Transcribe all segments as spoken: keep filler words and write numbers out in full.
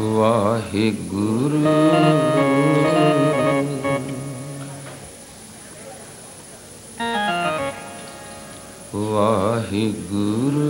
वाहिगुरु वाहिगुरु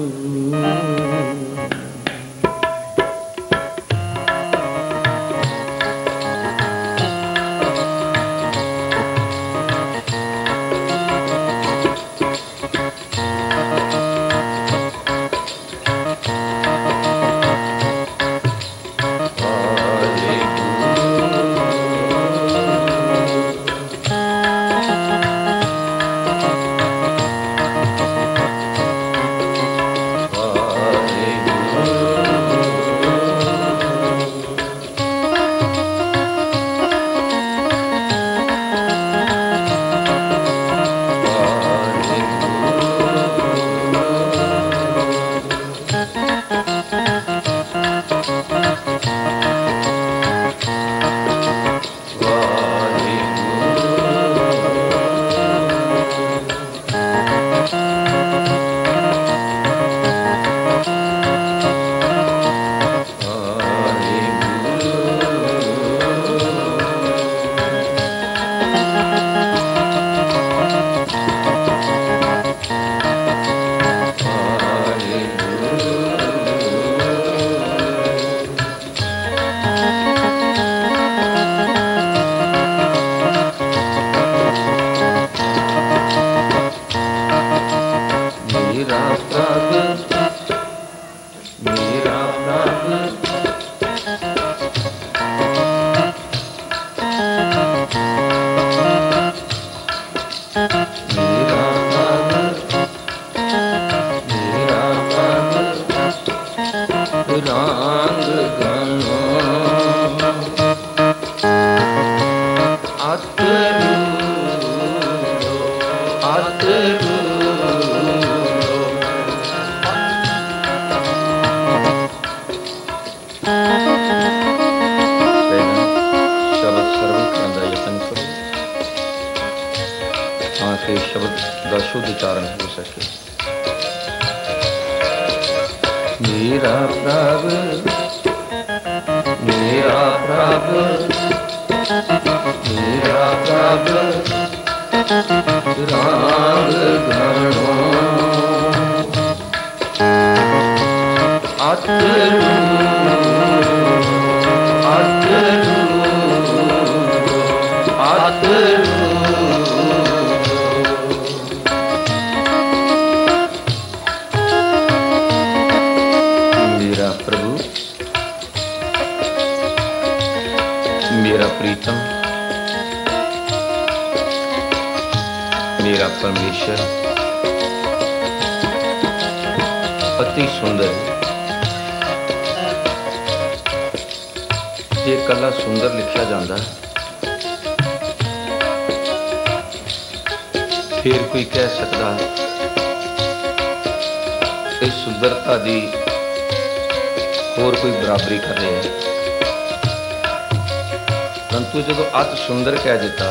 सुंदर कह दिता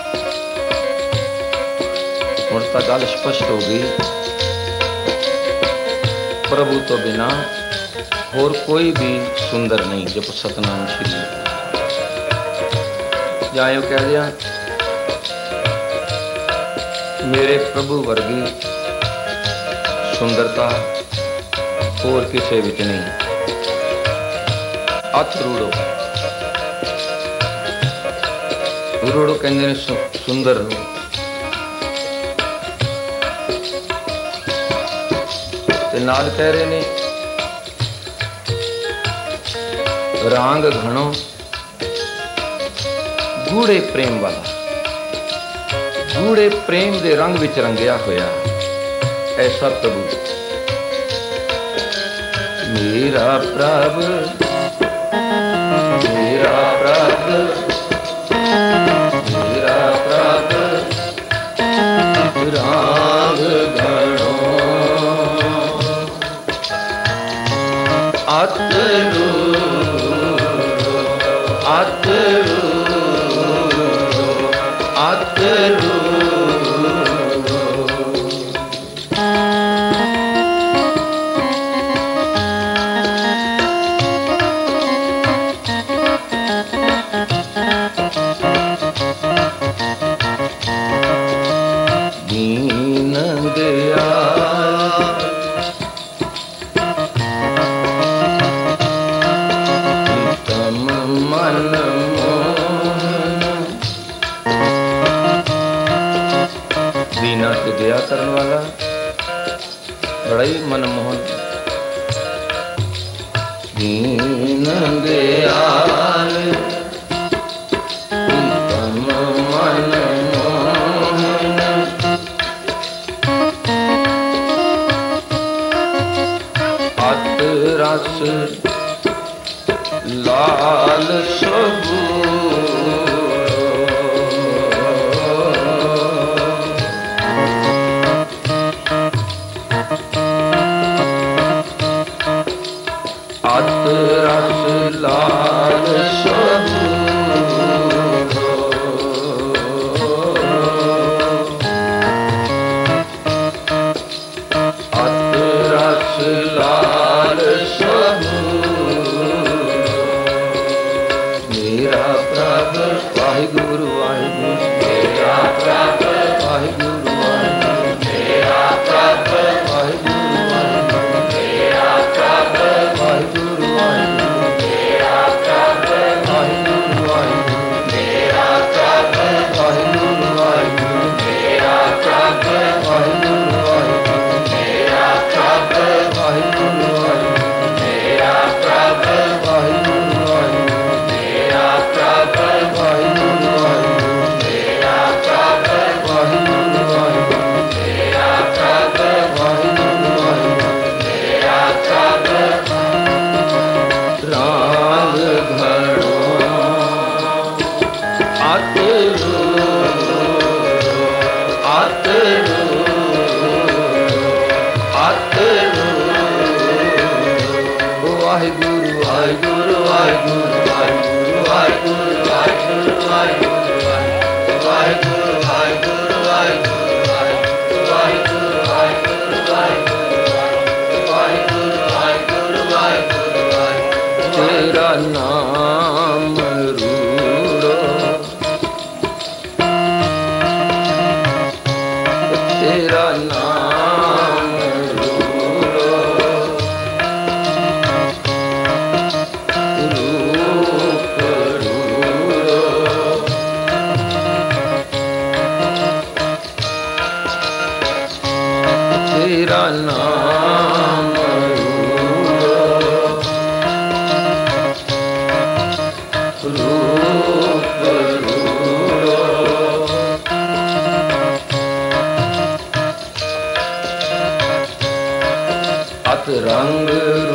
हुण तां गल स्पष्ट हो गई। प्रभु तो बिना होर कोई भी सुंदर नहीं। जब सतनाम श्री जायो कह दिया मेरे प्रभु वर्गी सुंदरता होर किसे विच नहीं। अथ रूड़ो रूड़ो कहते हैं सुंदर ते नाल कह रहे ने रांग घणो गूढ़े प्रेम वाला। गूढ़े प्रेम दे रंग विच रंगिया होया ऐसा प्रभु मेरा प्रभु मेरा प्रभु मेरा प्रभु राग घणो अतरू अतरू अतरू बड़ा ही मनमोहन। दीन दयाल प्रीतम मनमोहन, अत रस लाल रंग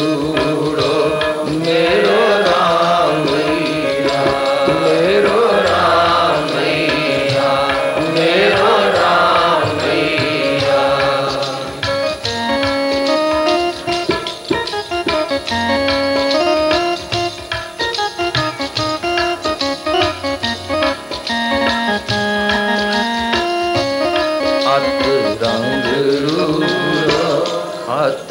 रूड़ो मेरो राम मैया, मेरो राम मैया, मेरो राम मैया। अत रंग रूड़ो अत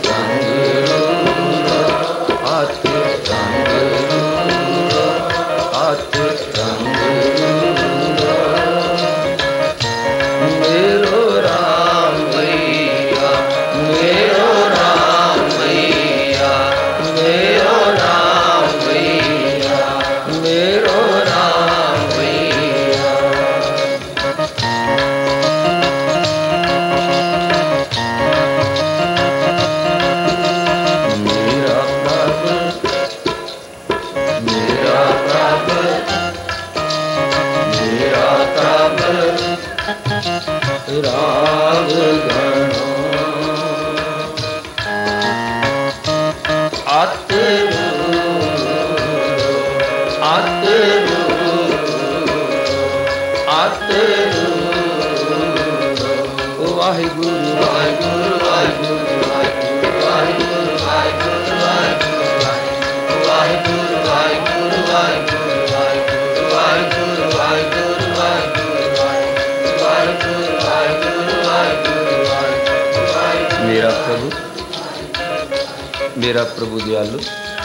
राग गणो अत अत अत वाहिगुरु वाहिगुरु वाहिगुरु वाहिगुरु वाहिगुरु वाहिगुरु वाहिगुरु वाहिगुरु वाहिगुरु वाहिगुरु वाहिगुरु वाहिगुरु। मेरा प्रभु मेरा प्रभु दयालु,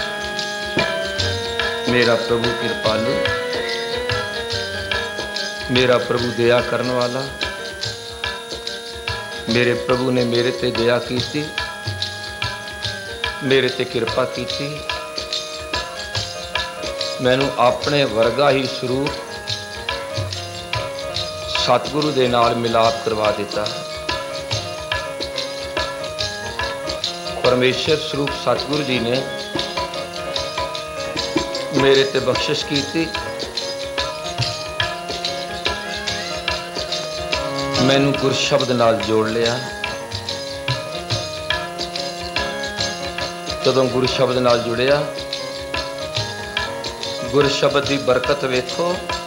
मेरा प्रभु कृपालु, मेरा प्रभु दया करने वाला। मेरे प्रभु ने मेरे ते दया की थी, मेरे ते कृपा की थी, मैनू अपने वर्गा ही स्वरूप सतगुरु दे नाल मिलाप करवा दिता। परमेश्वर स्वरूप सतगुरु जी ने मेरे ते बख्शिश की थी। मैनू गुर शब्द नाल जोड़ लिया। जदों गुरु शब्द नाल जुड़िया, गुरु शब्द की बरकत वेखो।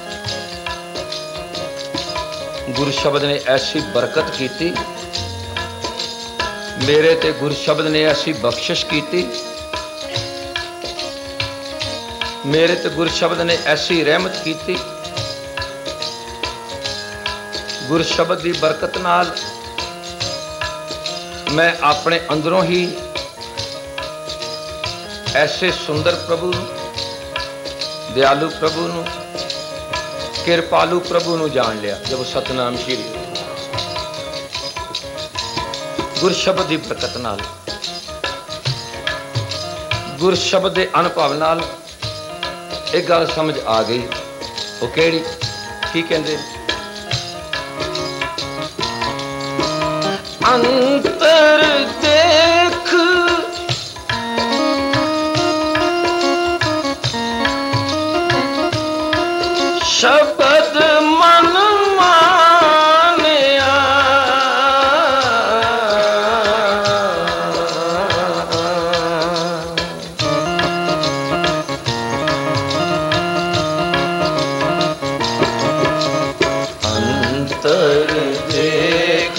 गुरु शब्द ने ऐसी बरकत की थी, मेरे ते गुरु शब्द ने ऐसी बख्शिश की थी, मेरे ते गुरु शब्द ने ऐसी रहमत की थी। गुरु शब्द की बरकत नाल मैं अपने अंदरों ही ऐसे सुंदर प्रभु, दयालु प्रभु नू, कृपालु प्रभु नू जान लिया। जब सतनाम श्री गुरु शब्द की बरकत नाल, गुरु शब्द के अनुभव नाल एक गल समझ आ गई। वो केड़ी? की कहंदे? अंतर देख शब्द मन मानिया, अंतर देख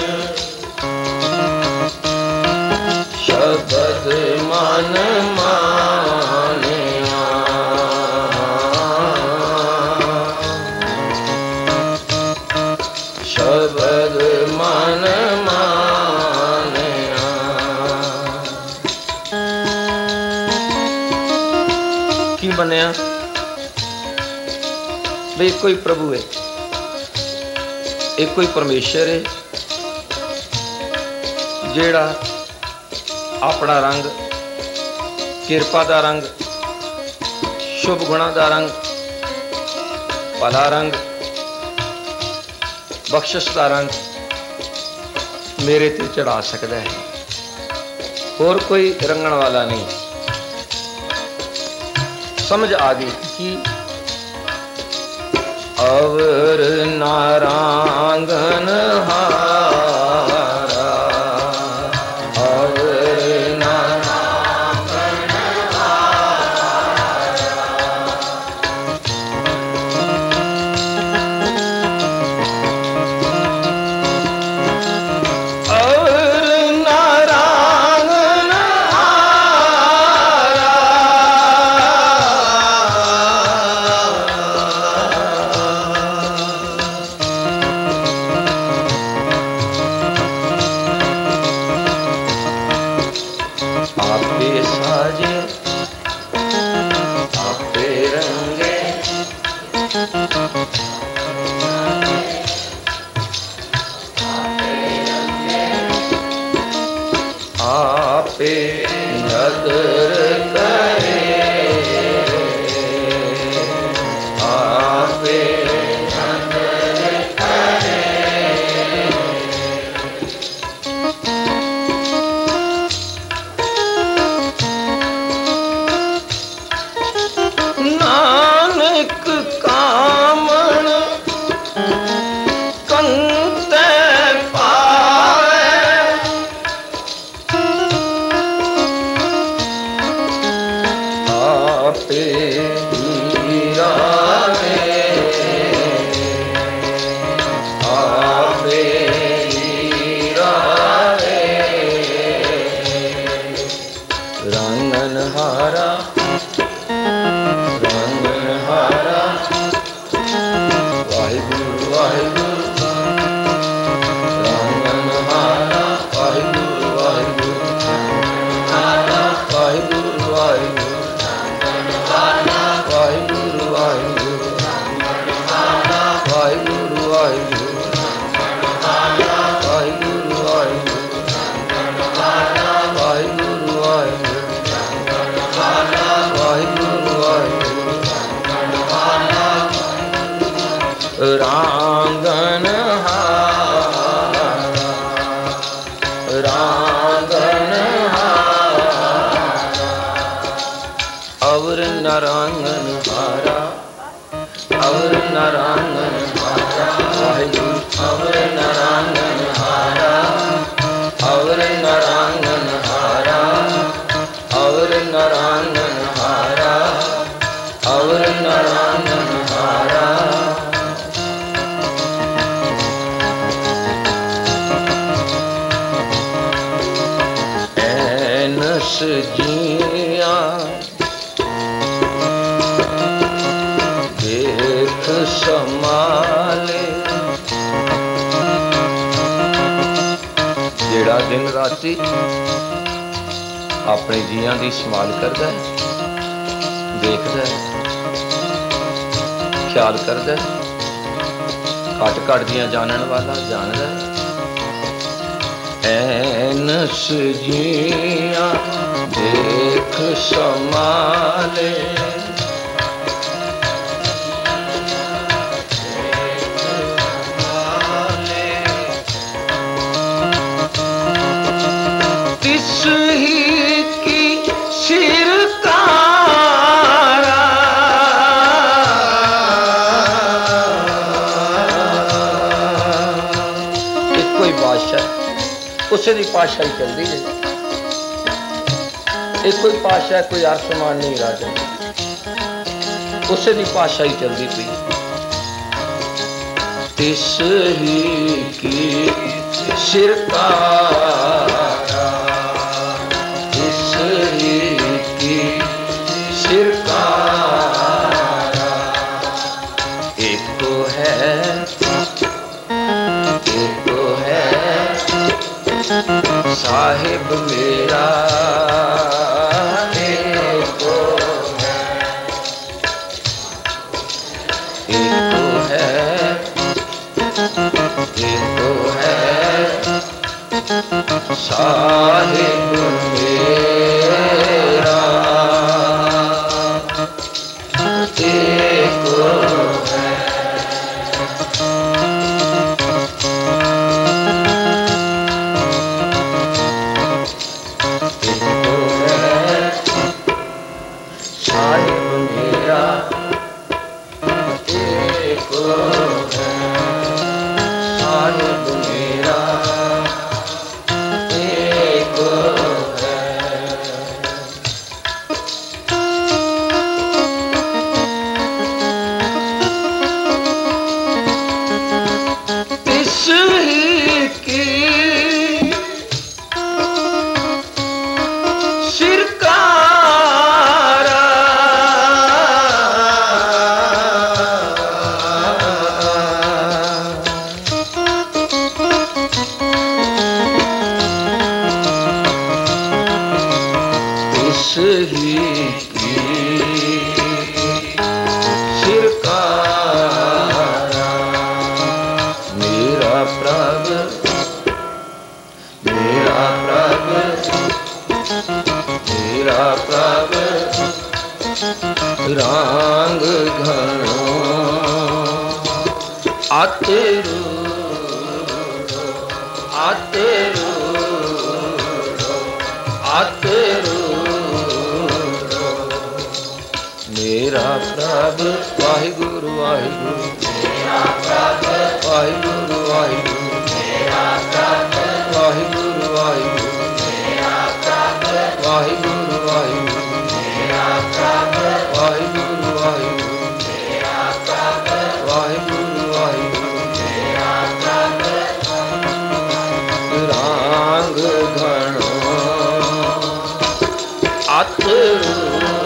शब्द मन मानिया, शब्द मन मानिया। की बनया? भाई कोई प्रभु है, एक कोई परमेश्वर है जेड़ा अपना रंग, किरपा दा रंग, शुभ गुणा दा रंग, भला रंग, बख्शिश दा रंग मेरे ते चढ़ा सकता है। और कोई रंगण वाला नहीं। समझ आ गई कि अवर नारांगन हारा, अवर नारांगन हारा, अवर नारांगन हारा, आपे साजे आपे रंगे, आपे नदर करे, आपे नदर करे। नानक कामण कंते पाए, आपे हीरा आपे हीरा रंगन हारा, रंगन हारा। वाहिगुरु वाहिगुरु रंगन हारा, वाहिगुरु वाहिगुरु हारा, वाहिगुरु वाहिगुरु हारा, वाहिगुरु वाहिगुरु हारा, वाहिगुरु वाहिगुरु हारा, वाहिगुरु वाहिगुरु हारा, वाहिगुरु वाहिगुरु हारा, वाहिगुरु वाहिगुरु हारा। रांगन हारा, रांगन हारा। हारा अवर नारायण हारा वाहिगुरु अवर नारायण हारा अवर नारायण हारा अवर नारायण हारा अवर नारायण हारा ऐनस जिया देख समाले जेड़ा दिन राती अपने जियां दी संभाल करदा है, देखदा है, ख्याल करदा है, घट घट दियां जानन वाला जानदा है। ऐनस जिया देख समाले ही की सिरकारा एक कोई बादशाह उसे दी पातशाही चलती है, एक कोई पातशाह कोई आसमान नहीं राजा उसे दी पातशाही चलती पई। तिस ही की सिरकारा की सिरकारा एको है एको है साहिब मेरा एको है एको है एको है साहिब मेरा एको है। एको है साहिब मेरा एको है साहिब मेरा रांग घणो आतेरू आतेरू आतेरू मेरा प्रभु वाहिगुरु वाहिगुरु मेरा प्रभु वाहिगुरु वाहिगुरु मेरा प्रभु वाहिगुरु वाहिगुरु मेरा प्रभु वाहिगुरु वाहिगुरु मेरा प्रभु वाहिगुरु वाहिगुरु मेरा प्रभु वाहिगुरु वाहिगुरु मेरा प्रभु रांग घणो आतेरू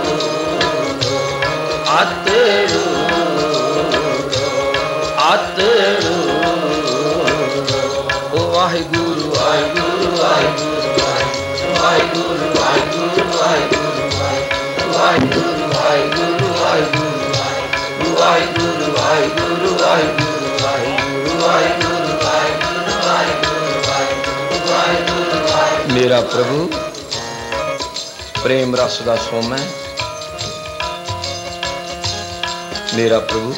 आतेरू आतेरू ओ वाहिगुरु वाहिगुरु वाहिगुरु वाहिगुरु वाहिगुरु वाहिगुरु वाहिगुरु वाहिगुरु वाहिगुरु वाहिगुरु वाहिगुरु वाहिगुरु वाहिगुरु वाहिगुरु मेरा प्रभु प्रेम रस दा सोमै मेरा प्रभु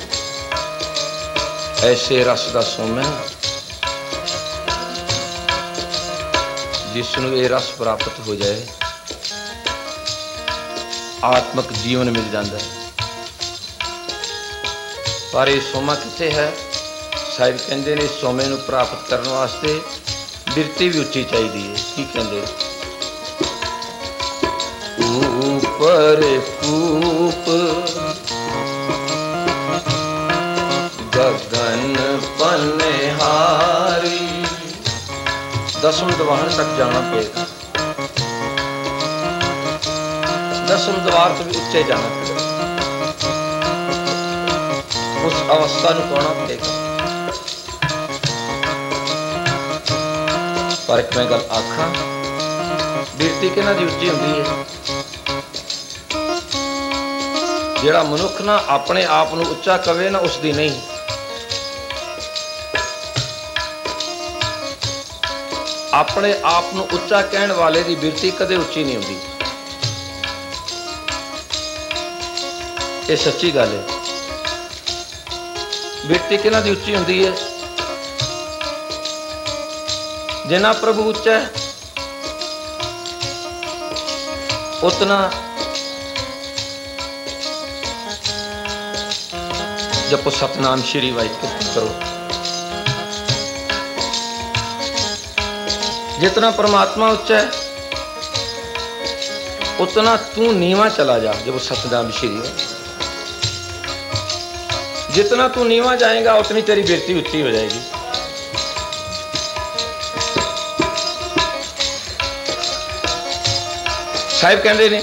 ऐसे रस दा सोमै जिसनों ये रस प्राप्त हो जाए आत्मक जीवन मिल जाता है। पर ये सोमा कित्थे है? साहिब कहते ने सोमे नूं प्राप्त करने वास्ते बिरती भी उच्ची चाहिए है। की कहते? ऊपर कूप गगन पनहारी, दसम द्वार तक जाना पड़ेगा। दसम द्वार तो भी उच्चे जाना पड़ेगा, उस अवस्था को पाना पड़ेगा। पर एक मैं गल आखा, बिरती किहनां दी उच्ची हुंदी है? जिहड़ा मनुख ना अपने आप नूं उच्चा कवे ना, उसदी नहीं। अपने आप नूं उच्चा कहण वाले दी बिरती कदे उच्ची नहीं हुंदी। ये सच्ची गल है। बिरती किहनां दी उच्ची हुंदी है? जिन्ना प्रभु उच्चा है उतना जपो सतनाम श्री वाहिगुरू करो। जितना परमात्मा उच्चा है उतना तू नीवा चला जा। जब सतनाम श्री, जितना तू नीवा जाएगा उतनी तेरी बिरती उच्ची हो जाएगी। साहिब कहते ने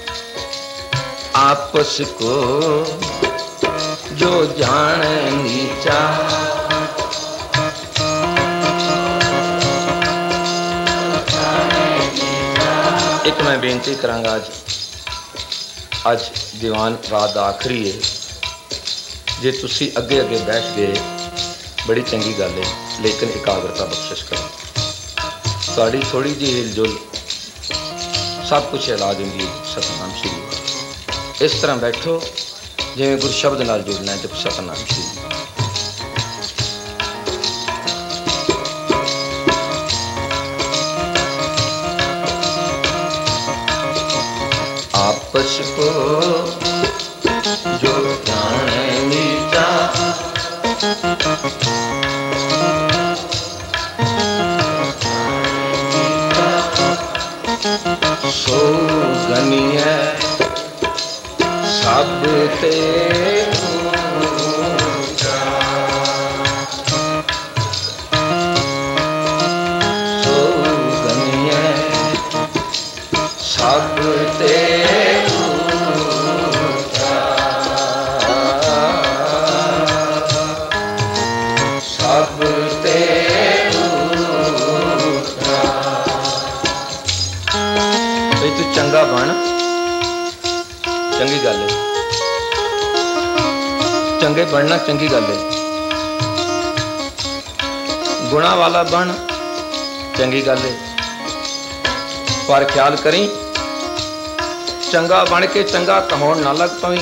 आपस को जो जाने नीचा, एक मैं बेनती करांगा, अज अज दीवान रात आखिरी है, जे तुसी अगे अगे बैठ गए बड़ी चंगी गल है, लेकिन एकाग्रता बख्शिश करो। थोड़ी थोड़ी जी हिलजुल सब कुछ हिला देंगी सतनाम श्री। इस तरह बैठो जिवें गुरु शब्द नाल जुड़ना है। जब सतनाम श्री आपस को जो जाने नीचा, सो गनी है सब ते ऊंचा, सो गनी है सब ते ऊंचा, सब ते ऊंचा। भाई तू चंगा बन, चंगी गल है, चंगे बनना चंगी गल है। गुणा वाला बन, चंगी गल है। पर ख्याल करी चंगा बन के चंगा कहाउण ना लग पवी,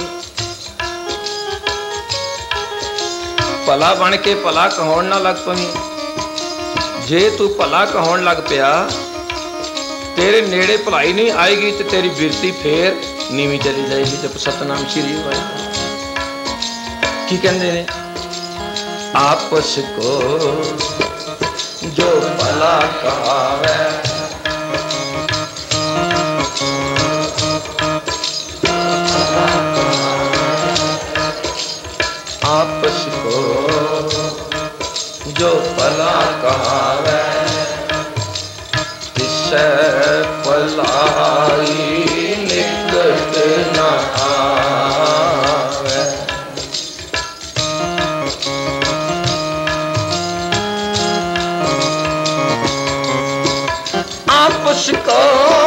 भला बन के भला कहाउण ना लग पवी। जे तू भला कहाउण लग पिया तेरे नेड़े भलाई नहीं आएगी तो तेरी बिरती फिर नीवी चली जाएगी। जब सतनाम श्री वाहिगुरू। की कहते हैं? आपस को जो भला कहावे, आपस को जो भला कहावे, तिससे भलाई निकट न आवे। आपस को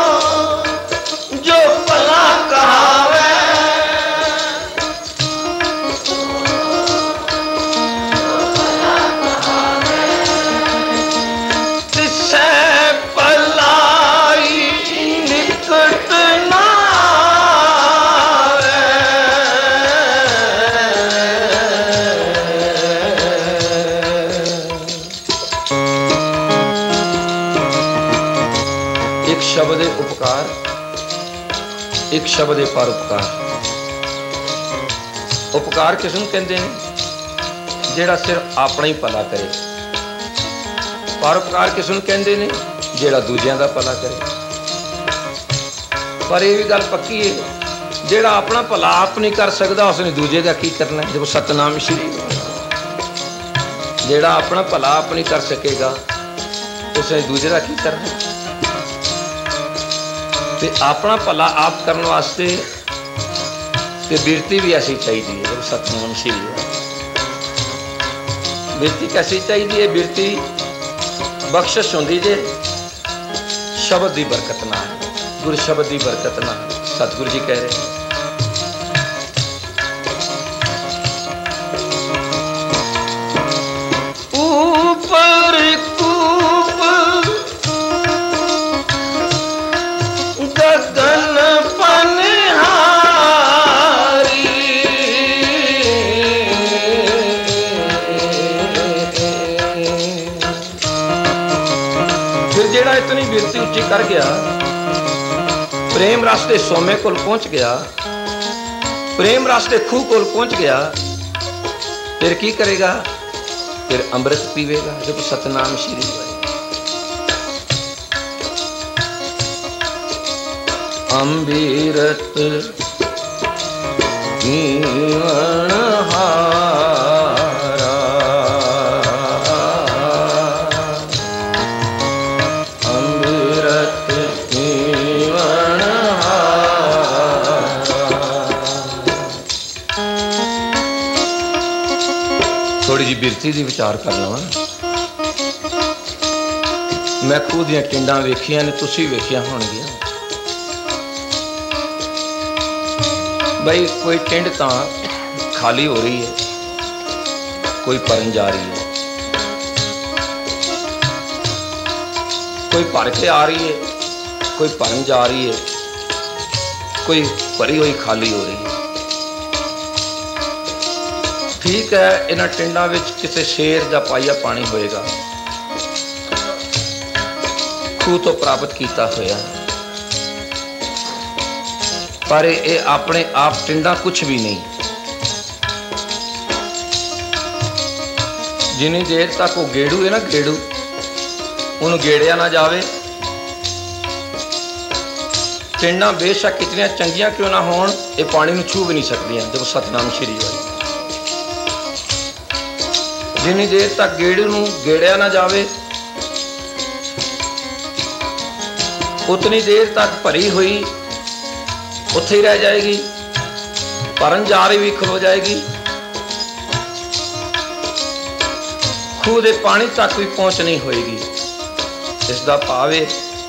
जो भला कहावे, तिससे भलाई निकट न आवे। एक शब्द है उपकार, एक शब्द है परोपकार। उपकार किसनूं कहते हैं? ਜਿਹੜਾ ਸਿਰਫ ਆਪਣਾ ਹੀ ਭਲਾ ਕਰੇ। ਪਰਉਪਕਾਰ ਕਿਸ ਨੂੰ ਕਹਿੰਦੇ ਨੇ? ਜਿਹੜਾ ਦੂਜਿਆਂ ਦਾ ਭਲਾ ਕਰੇ। ਪਰ ਇਹ ਵੀ ਗੱਲ ਪੱਕੀ ਹੈ, ਜਿਹੜਾ ਆਪਣਾ ਭਲਾ ਆਪ ਨਹੀਂ ਕਰ ਸਕਦਾ ਉਸਨੇ ਦੂਜੇ ਦਾ ਕੀ ਕਰਨਾ? ਦੇਖੋ ਸਤਨਾਮ ਸ਼੍ਰੀ, ਜਿਹੜਾ ਆਪਣਾ ਭਲਾ ਆਪ ਨਹੀਂ ਕਰ ਸਕੇਗਾ ਉਸਨੇ ਦੂਜੇ ਦਾ ਕੀ ਕਰਨਾ? ਤੇ ਆਪਣਾ ਭਲਾ ਆਪ ਕਰਨ ਵਾਸਤੇ ਤੇ ਬਿਰਤੀ ਵੀ ਐਸੀ ਚਾਹੀਦੀ ਹੈ। ਸਤਨਾਮ ਸ਼੍ਰੀ ਬਿਰਤੀ कैसी चाहिए? बिरती बख्शिश होंदी जे शब्द की बरकत ना, गुरु शब्द की बरकत ना। सतगुरु जी कह रहे ऊपर कूप गगन इतनी बिरती उच्ची कर गया, प्रेम रस के सोमे कोल पहुंच गया, प्रेम रस के खूह कोल पहुंच गया, फिर की करेगा? फिर अमृत पीवेगा। जब सतनाम श्री अमृत जीवन थोड़ी जी बिरती दी विचार कर लवां। मैं खूह दियां टिंडां वेखियां ने, तुसीं वेखियां होणगियां। बई कोई टिंड तां खाली हो रही है, कोई भरन जा रही है, कोई भर के आ रही है, कोई भरन जा रही है, कोई भरी हुई खाली हो रही है। ठीक है, इन्हां टिंडां विच किसी शेर या पाइया पानी होएगा, खूह तो प्राप्त किया होया, पर ये अपने आप टिंडां कुछ भी नहीं। जिन्नी देर तक वो गेड़ू है ना, गेड़ू उन्होंने गेड़िया ना जावे, टिंडां बेशक कितनियां चंगियां क्यों ना होण, ये पानी नूं छू भी नहीं सकदियां। देखो सतनाम श्री वाली, जिन्नी देर तक गेड़ू नूं गेड़िया ना जावे उतनी देर तक भरी हुई उत्थे ही रह जाएगी, भरन जा रही भी खलो जाएगी, खूह दे पानी तक भी पहुंच नहीं होएगी। इसका भाव है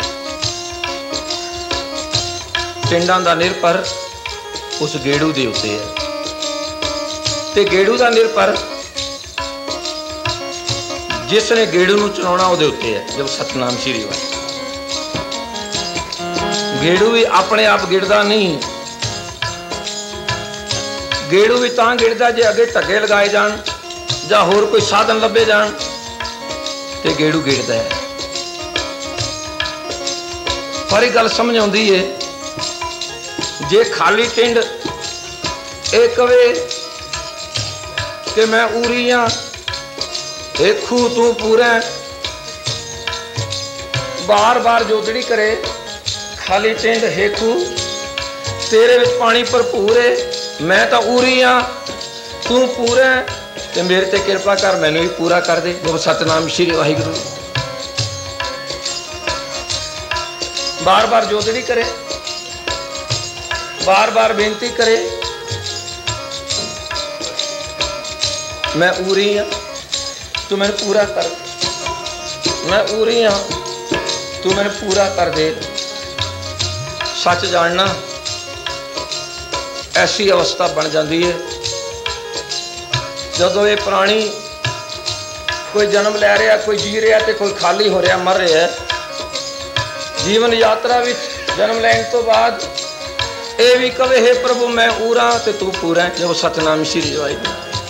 टिंडां दा निर्भर उस गेड़ू दे उत्ते है, ते गेड़ू दा निर्भर जिसने गेड़ू नूं चलाउणा उहदे उत्ते है। जब सतनाम श्री वाले, गेड़ू भी अपने आप गिरदा नहीं, गेड़ू भी तां गिरदा जे अगे ढगे लगाए जान जां होर कोई साधन लभे जान ते गेड़ू गिरदा है। पर एक गल समझ आउंदी है, जे खाली टिंड ये कवे कि मैं उरी हाँ, एक खूह तू पूरा, बार बार जोतड़ी करे, खाली टिंड है खूह तेरे विच पानी भरपूर है, मैं तो उरी हाँ तू पूरा, ते मेरे ते कृपा कर, मैनू भी पूरा कर दे। वो सतनाम श्री वाहिगुरू, बार बार जोतड़ी करे, बार बार बेनती करे, मैं उरी हाँ तू मैंने पूरा कर, मैं उरी हाँ तू मैंने पूरा कर दे। सच जानना ऐसी अवस्था बन जाती है जदों ये प्राणी कोई जन्म लै रहा, कोई जी रहा तो कोई खाली हो रहा, मर रहा है। जीवन यात्रा में जन्म लैन तो बाद ये भी कवे हे प्रभु मैं पूरा तो तू पूरा है। जब सतनाम श्री वाहिगुरू,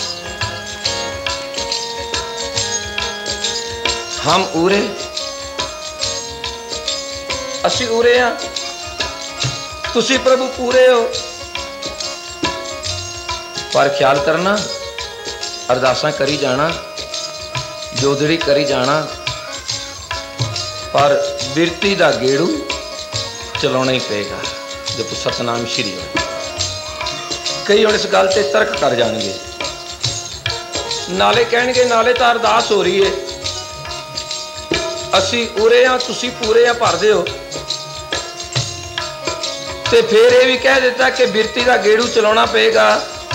हम उरे असी उरे हाँ, तुसी प्रभु पूरे हो। पर ख्याल करना अरदासां करी जाना, जोधड़ी करी जाना, पर बिरती दा गेड़ू चलाना ही पेगा जब सतनाम श्री हो। कई हुण इस गल ते तर्क कर जाएंगे, नाले कहणगे नाले तो अरदास हो रही है, असी उरे हाँ तुसी पूरे हाँ भर दिओ, ते फिर यह भी कह दिता कि बिरती का गेड़ू चलाना पेगा।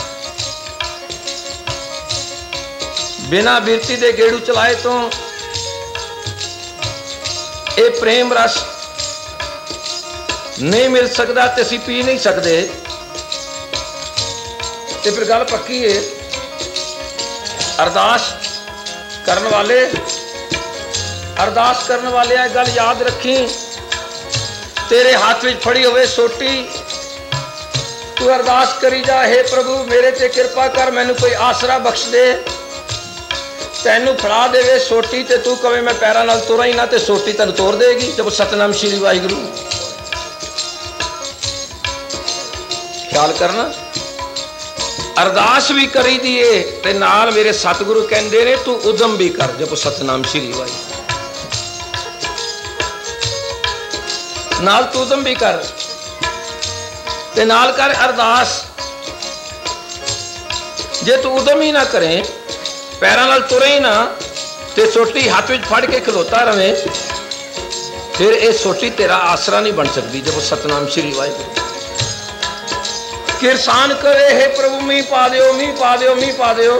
बिना बिरती के गेड़ू चलाए तो ये प्रेम रस नहीं मिल सकता, तो असी पी नहीं सकते। तो फिर गल पक्की है, अरदास करने वाले अरदास करने वाले एक गल याद रखी, तेरे हाथ में फड़ी हुए सोटी, तू अरदास करी जा, हे प्रभु मेरे ते कृपा कर, मैनू कोई आसरा बख्श दे। तैनू फड़ा देवे सोटी ते तू कवे मैं पैरों नाल तुरा ही ना, ते सोटी तेन तोड़ देगी। जब सतनाम श्री वाहिगुरू ख्याल करना। अरदास भी करी दिए ते नाल मेरे सतगुरु कहंदे ने तू उदम भी कर। जब सतनाम श्री वाहिगुरू नाल तू उदम भी कर ते नाल कर अरदास। जे तू उदम ही ना करें, पैरों नाल तुरे ही ना, ते सोटी हाथ में फड़ के खलोता रहे, फिर ये सोटी तेरा आसरा नहीं बन सकती। जब सतनाम श्री वाहिगुरू किरसान करे, हे प्रभु मीह पा दियो, मीह पा दियो, मीह पा दियो,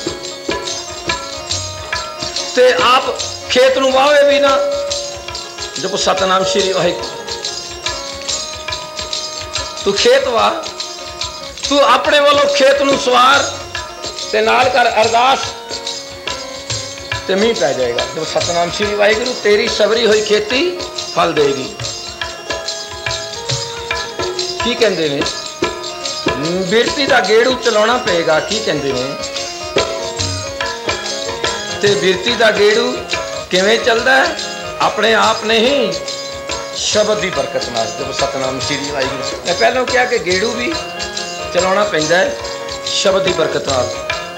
ते आप खेत नूं वाहे भी ना। जब सतनाम श्री वाहिगुरू तू खेत वाह, तू अपने वालों खेत नूं सवार ते नाल कर अरदास, ते मीह पै जाएगा। जब सतनाम श्री वाहिगुरू तेरी सबरी हुई खेती फल देगी। की कहंदे ने बिरती का गेड़ू चलाना पेगा। की कहंदे ने ते बिरती का गेड़ू किवें चलदा है? अपने आप ने ही शब्द की बरकत नाल। जब सतनाम श्री वाहिगुरू मैं पहलों क्या कि गेड़ू भी चलाना पैंदा है शब्द की बरकत नाल।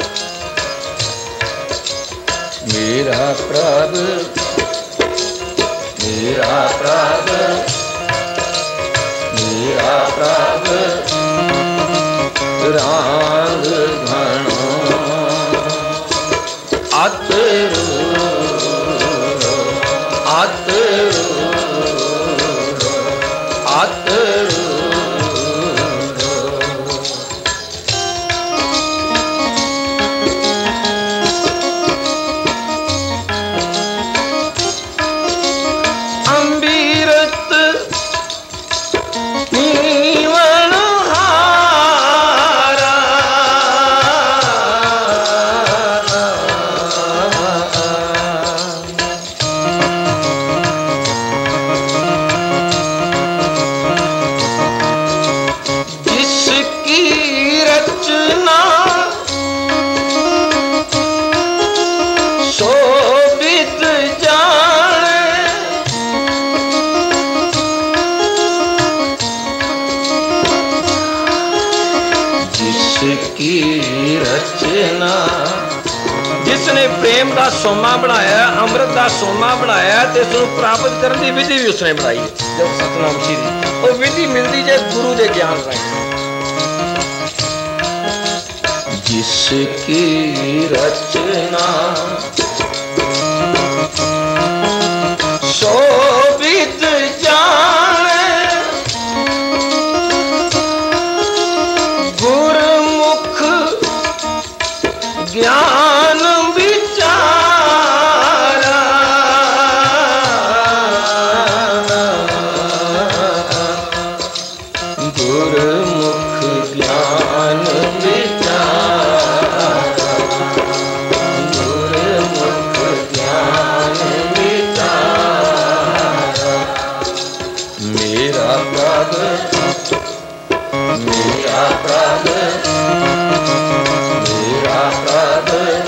मेरा प्रभ मेरा प्रभ मेरा प्रभ राग घणो अतरू अतरू अतरू जिसने प्रेम का सोमा बनाया, अमृत का सोमा बनाया, तो इसको प्राप्त करने की विधि भी उसने बनाई। जब सतनाम श्री वो विधि मिलती है गुरु के ज्ञान राही। जिसकी रचना शोभित जाने, गुरमुख ज्ञान विचारा, गुरमुख ज्ञान विचारा, गुरमुख ज्ञान विचारा। मेरा प्रभ मेरा प्रभ मेरा प्रभ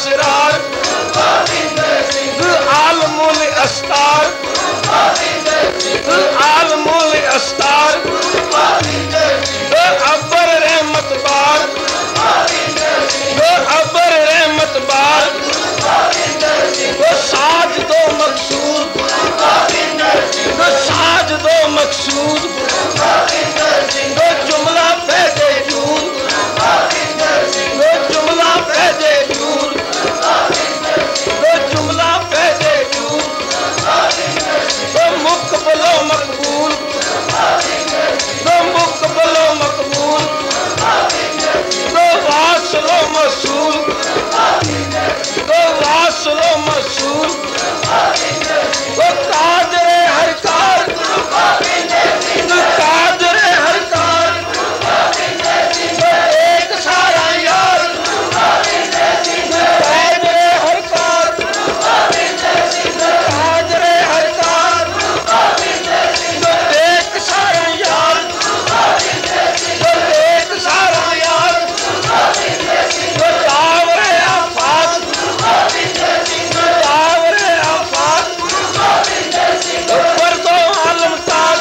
असरार आलमुल अस्तार आलमुल अस्तार अबर रहमत बार अबर रहमत बार साज दो मकसूद साज दो मकसूद जुमला पैदे जून जुमला पैदे जून जुमला पैदे जून मुकबलो मकबूल मुकबलो मकबूल वासलो मसूल वासलो मसूल कादरे हर कार कादरे हर कार एक सारा यार कादरे हर कार कादरे हर कार एक सारा यार एक सारा यार तावरे आफात तावरे आफात पर दो आलम ताज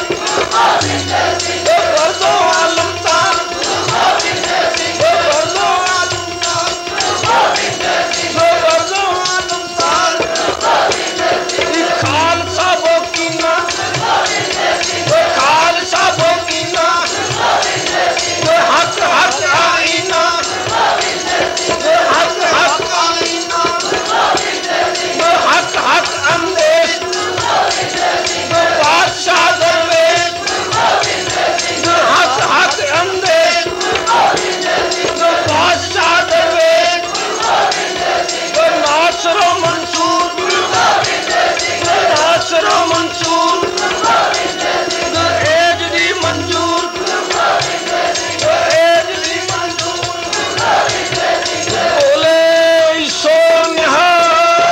पर दो आलम ताज पर दो आलम ताज पर दो आलम ताज खालसा बोकीना खालसा बोकीना हक हक आईना हक हक आईना हक हक अंदेश बादशाह दरवेश हक हक अंदेश बादशाह दरवेश नासरो मंसूर नासरो मंसूर एजरी मंजूर एजरी मंजूर बोले सो निहाल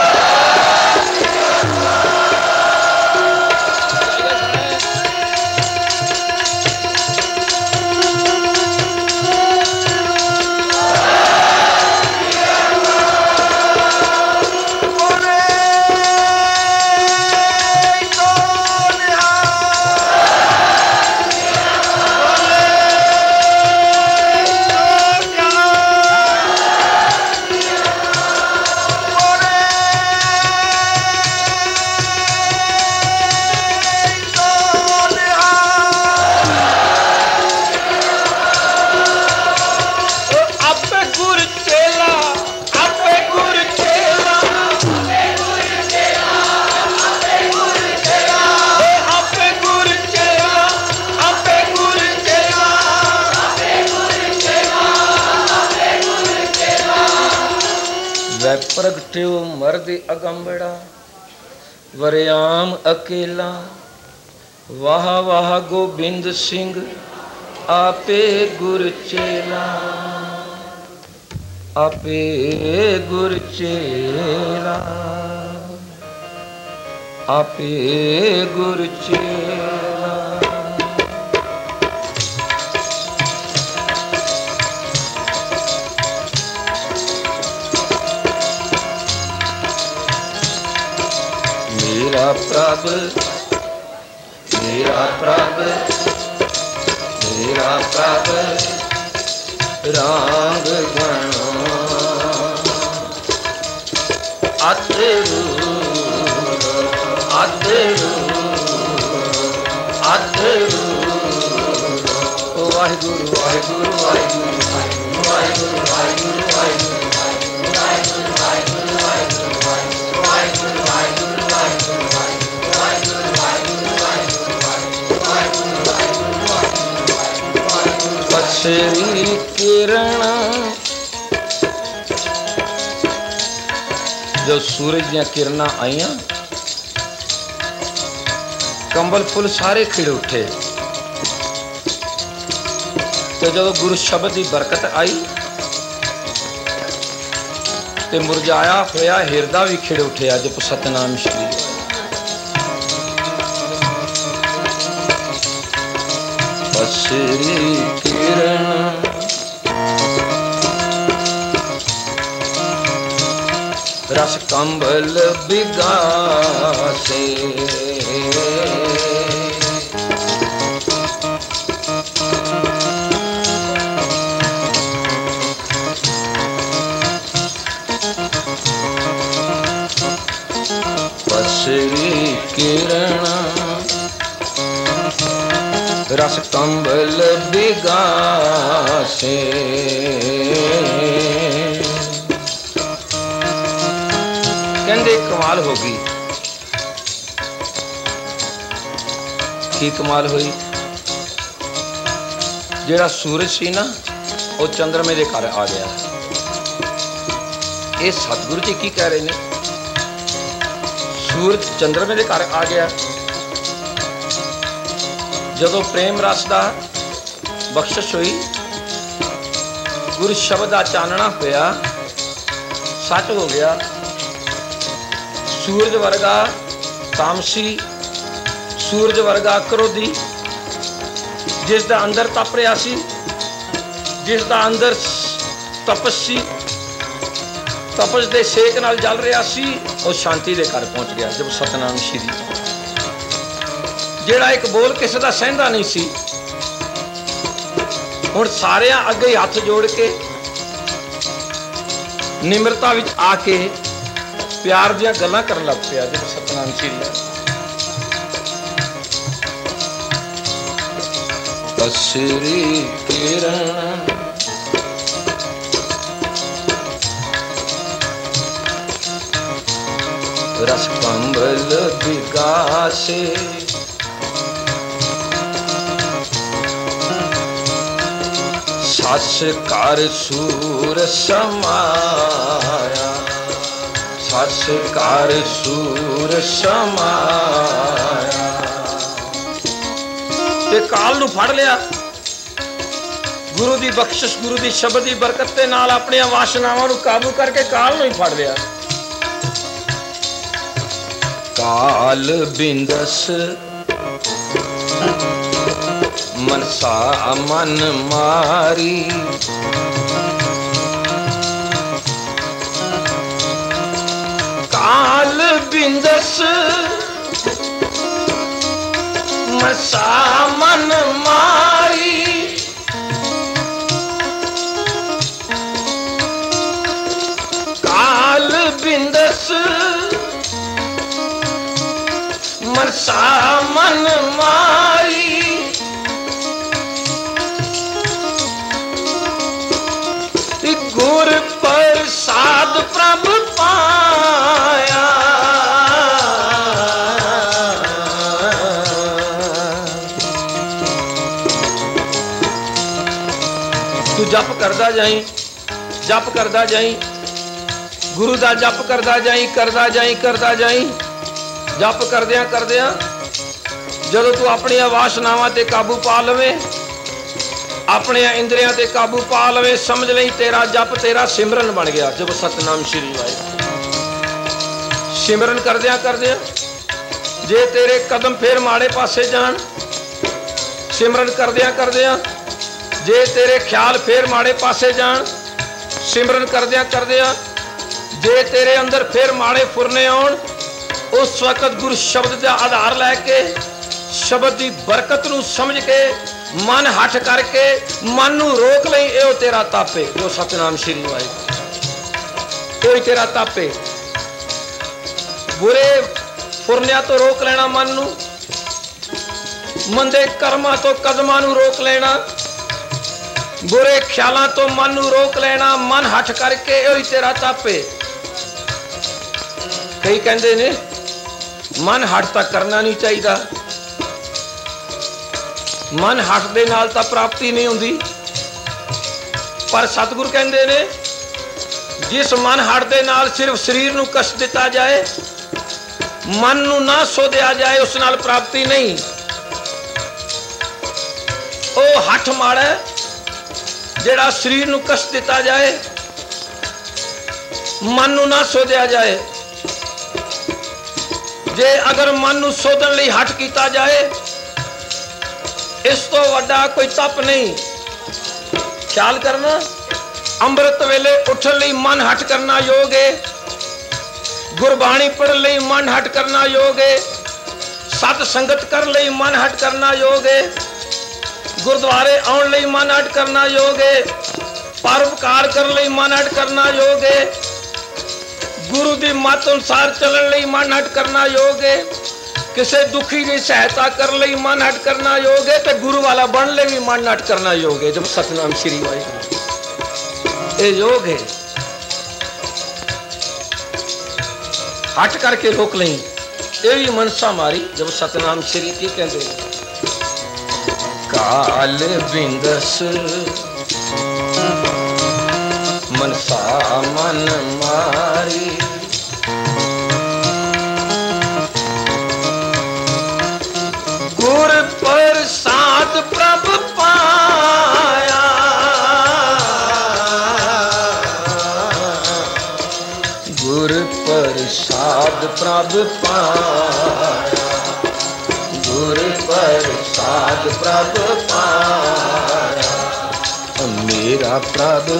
प्रगट्यो मर्द अगंबड़ा वरयाम अकेला वाह वाह गोबिंद सिंह आपे गुर चेला आपे गुर चेला आपे गुर चेला मेरा प्रभ मेरा प्रभ मेरा प्रभ राग गणो अतरू अतरू अतरू वाहिगुरु वाहिगुरु वाहिगुरु वाहिगुरु वाहिगुरु वाहिगुरु पछरी किरण जो सूरज दियां किरणा आईया कंबल फुल सारे खिड़ उठे तो जो गुरु शब्द की बरकत आई तो मुरझाया होया हिरदा भी खिड़ उठे अज सतनाम श्री पछरी किरण रस कंबल बिगासे पसरी किरण रस कंबल बिगासे कहंदे कमाल होगी। की कमाल हुई? जेड़ा सूरज सी ना वो चंद्रमे दे घर आ गया। ये सतगुरु जी की कह रहे ने? सूरज चंद्रमे दे घर आ गया। जदों प्रेम रस दा बख्शिश हुई, गुरु शब्द दा चानना होया, सच हो गया। सूरज वर्गा तामसी, सूरज वर्गा क्रोधी, जिस दा अंदर तप रहा सी, जिस दा अंदर तपस्सी तपस दे सेक नाल जल रहा सी, वो शांति दे घर पहुंच गया। जब सतनाम श्री जेड़ा एक बोल किसी दा सहंदा नहीं सी, हुण सारियां अगे हथ जोड़ के निमरता विच आके प्यार दियां गल्लां करन लग पिया। जब सतनाम श्री पसरी किरण रस कंबल बिगासे सस कार सूर समाया, सस कार सूर समाया। ते काल नू फड़ लिया। गुरु दी बख्शिश, गुरु दी शब्द दी बरकत दे नाल अपनी वासनावां नू काबू करके काल नू ही फड़ लिया। काल बिंदस मनसा मन मारी, काल बिंदस मनसा मन मारी, काल बिंदस मनसा मन मारी। गुर प्रसाद प्रभु पाया, तू जप करदा जाई, जप करदा जाई, गुरु दा जप करदा जाई, करदा जाई, करदा जाई। जप करदियां करदियां जदों तू अपनी वासनावां ते काबू पा लवे, अपने इंद्रियां ते काबू पा लवे, समझ लई तेरा जप तेरा सिमरन बन गया। जब सतनाम श्री वाहिगुरू सिमरन करदियां करदियां जे तेरे कदम फिर माड़े पासे जान, सिमरन करदियां करदियां जे तेरे ख्याल फिर माड़े पासे जान, सिमरन करदियां करदियां जे तेरे अंदर फिर माड़े फुरने आउण, उस वक्त गुरु शब्द का आधार लैके शब्द की बरकत नू समझ के मन हट करके मन नू रोक लई। यो तेरा तापे। जो सतनाम श्री वाहिगुरू यो तेरा तापे। बुरे फुरनिया तो रोक लेना मन नू, मंदे कर्मां तो कदमां नू रोक लेना, बुरे ख्यालों तो मन नू रोक लेना, मन हट करके यो तेरा तापे। कई कहते ने मन हट तक करना नहीं चाहिए, मन हट दे नाल तां प्राप्ति नहीं होंदी। पर सतगुरु कहते ने जिस मन हट दे नाल सिर्फ शरीर नू कष्ट दिता जाए, मन नू ना सोधिया जाए, उस नाल प्राप्ति नहीं। ओ हठ माड़ा जेड़ा शरीर नू कष्ट दिता जाए, मन नू ना सोधिया जाए। जे अगर मन नू सोधन लई हट कीता जाए, इस तो वड्डा कोई तप नहीं। ख्याल करना, अमृत वेले उठन लई मन हट करना योग है, गुरबाणी पढ़ लई मन हट करना योग है, सत संगत कर लई मन हट करना योग है, गुरुद्वारे आउण लई मन हट करना योग है, परोपकार कर लई मन हट करना योग है, गुरु दी मत अनुसार चलन लई मन हट करना योग है, किसी दुखी की सहायता कर लई मन हट करना योग है, तो गुरु वाला बन ले भी मन हट करना योग है। जब सतनाम श्री वाहिगुरू ये योग है, हट करके रोक लें, ये भी मनसा मारी। जब सतनाम श्री की कहते काल बिंदस मनसा मन मारी, गुर प्रसाद प्रभु पाया, गुर प्रसाद प्रभु पाया, गुर प्रसाद प्रभु पाया। मेरा प्रभु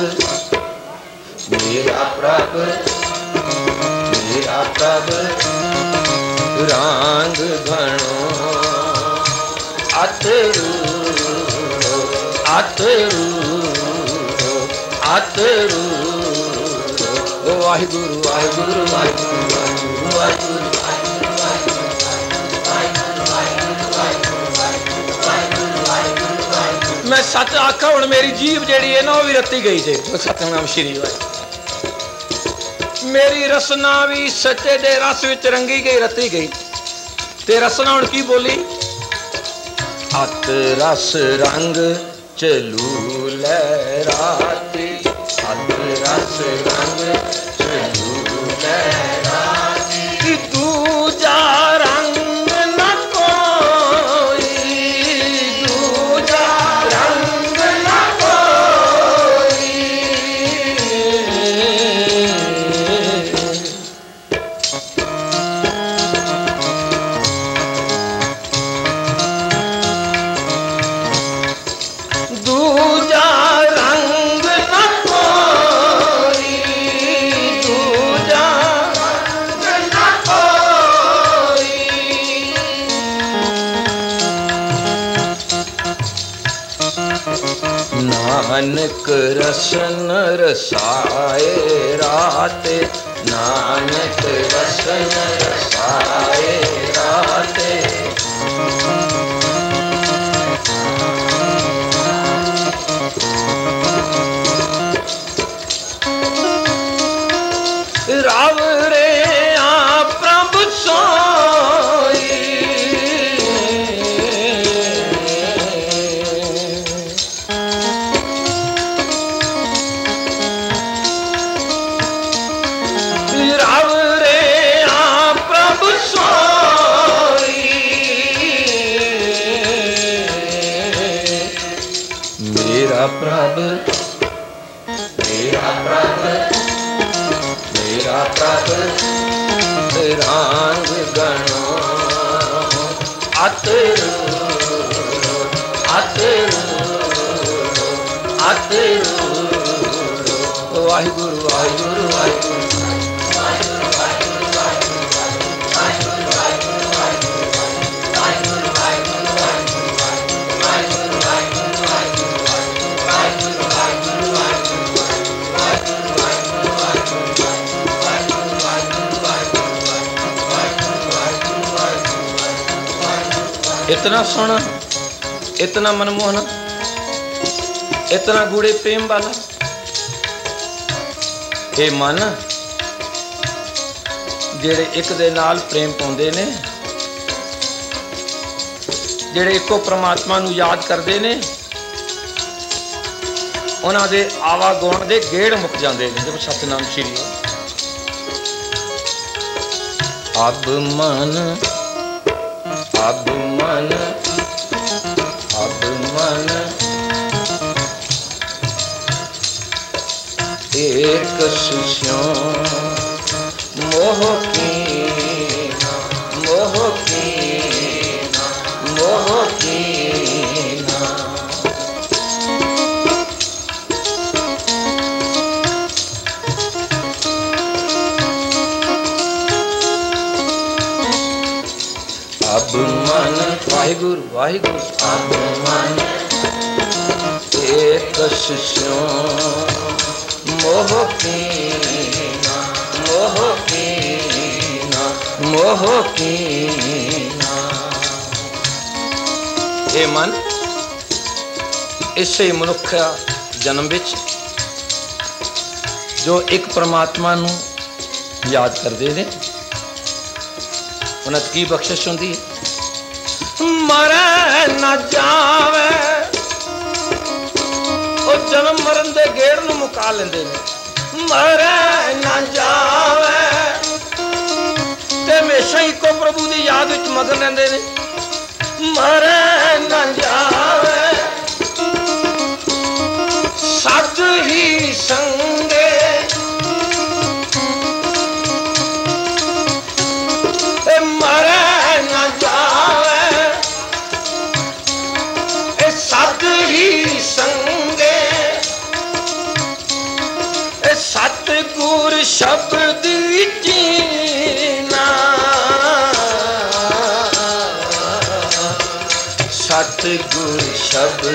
मेरा प्रभु मेरा प्रभु रांग घणो अतरू अतरू अतरू। वाहिगुरु वाहिगुरु वाहिगुरु वाहिगुरु मैं सच आखा हुण मेरी जीभ जेड़ी है ना वो भी रत्ती गई थे। सतनाम श्री वाहिगुरू मेरी रसना भी सच्चे दे रस विच रंगी गई रत्ती गई ते रसना हुण की बोली अत रस रंग चलू लहराती, अत रस रंग चलू लहराती, कि दूजा रंग न कोई, दूजा रंग न कोई। दूजा रंग न कोई, दूजा रंग न कोई। नानक रसन रसाए राते, नानक रसन रसाए राते, राव रे आ प्रभु सोई, राव रे आ प्रभु सोई। मेरा प्रभु मेरा प्रभु मेरा प्रभु रांग गणो अतरू अतरू अतरू। वाहिगुरु वाहिगुरु वाहिगुरु इतना सोना, इतना मनमोहना, इतना गूढ़े प्रेम वाला। हे मन जेड़े एक दे नाल प्रेम पाउंदे ने, जेड़े इको परमात्मा नू याद करदे ने, उन्हां दे आवागुण दे गेड़ मुक जांदे ने। जब सतनाम श्री अब मन अब मन अब मन एक सुस्यों मोह की मोह की मोह की वाहिगुरु वाहिगुरु। अब मन एक शिष्यों मोह कीना मोह कीना मोह कीना। ये मन इसे मनुख जन्म विच जो एक परमात्मा नू याद करते हैं उन्हें की बख्शिश होंदी है। मरे ना जावे वो जन्म मरण दे गेड़ नू मुका लेंदे ने। मरे ना जावे ते हमेशा ही को प्रभु की याद विच मगन रहंदे ने। मरे ना जावे सच ही संगे मरे ना जावे ए सत ही संगे ए सतगुर शब्द जीना सतगुर शब्द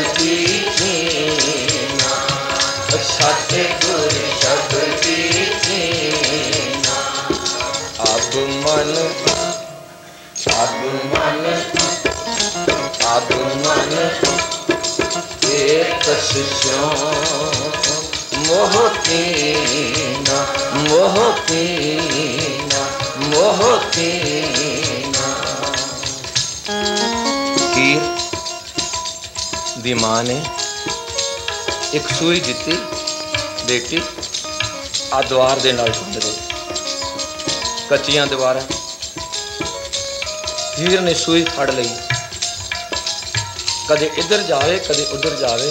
जीना सतगुर शब्द जीना। अब मन अब मन अब मन एक शिष्यों मोह कीना मोह कीना मोह कीना। कीर दी मां ने एक सूई दिती बेटी आ द्वार दे नाल टुट गई कच्चियां दीवारां। हीर ने सूई फड़ ली कदे इधर जावे कदे उधर जावे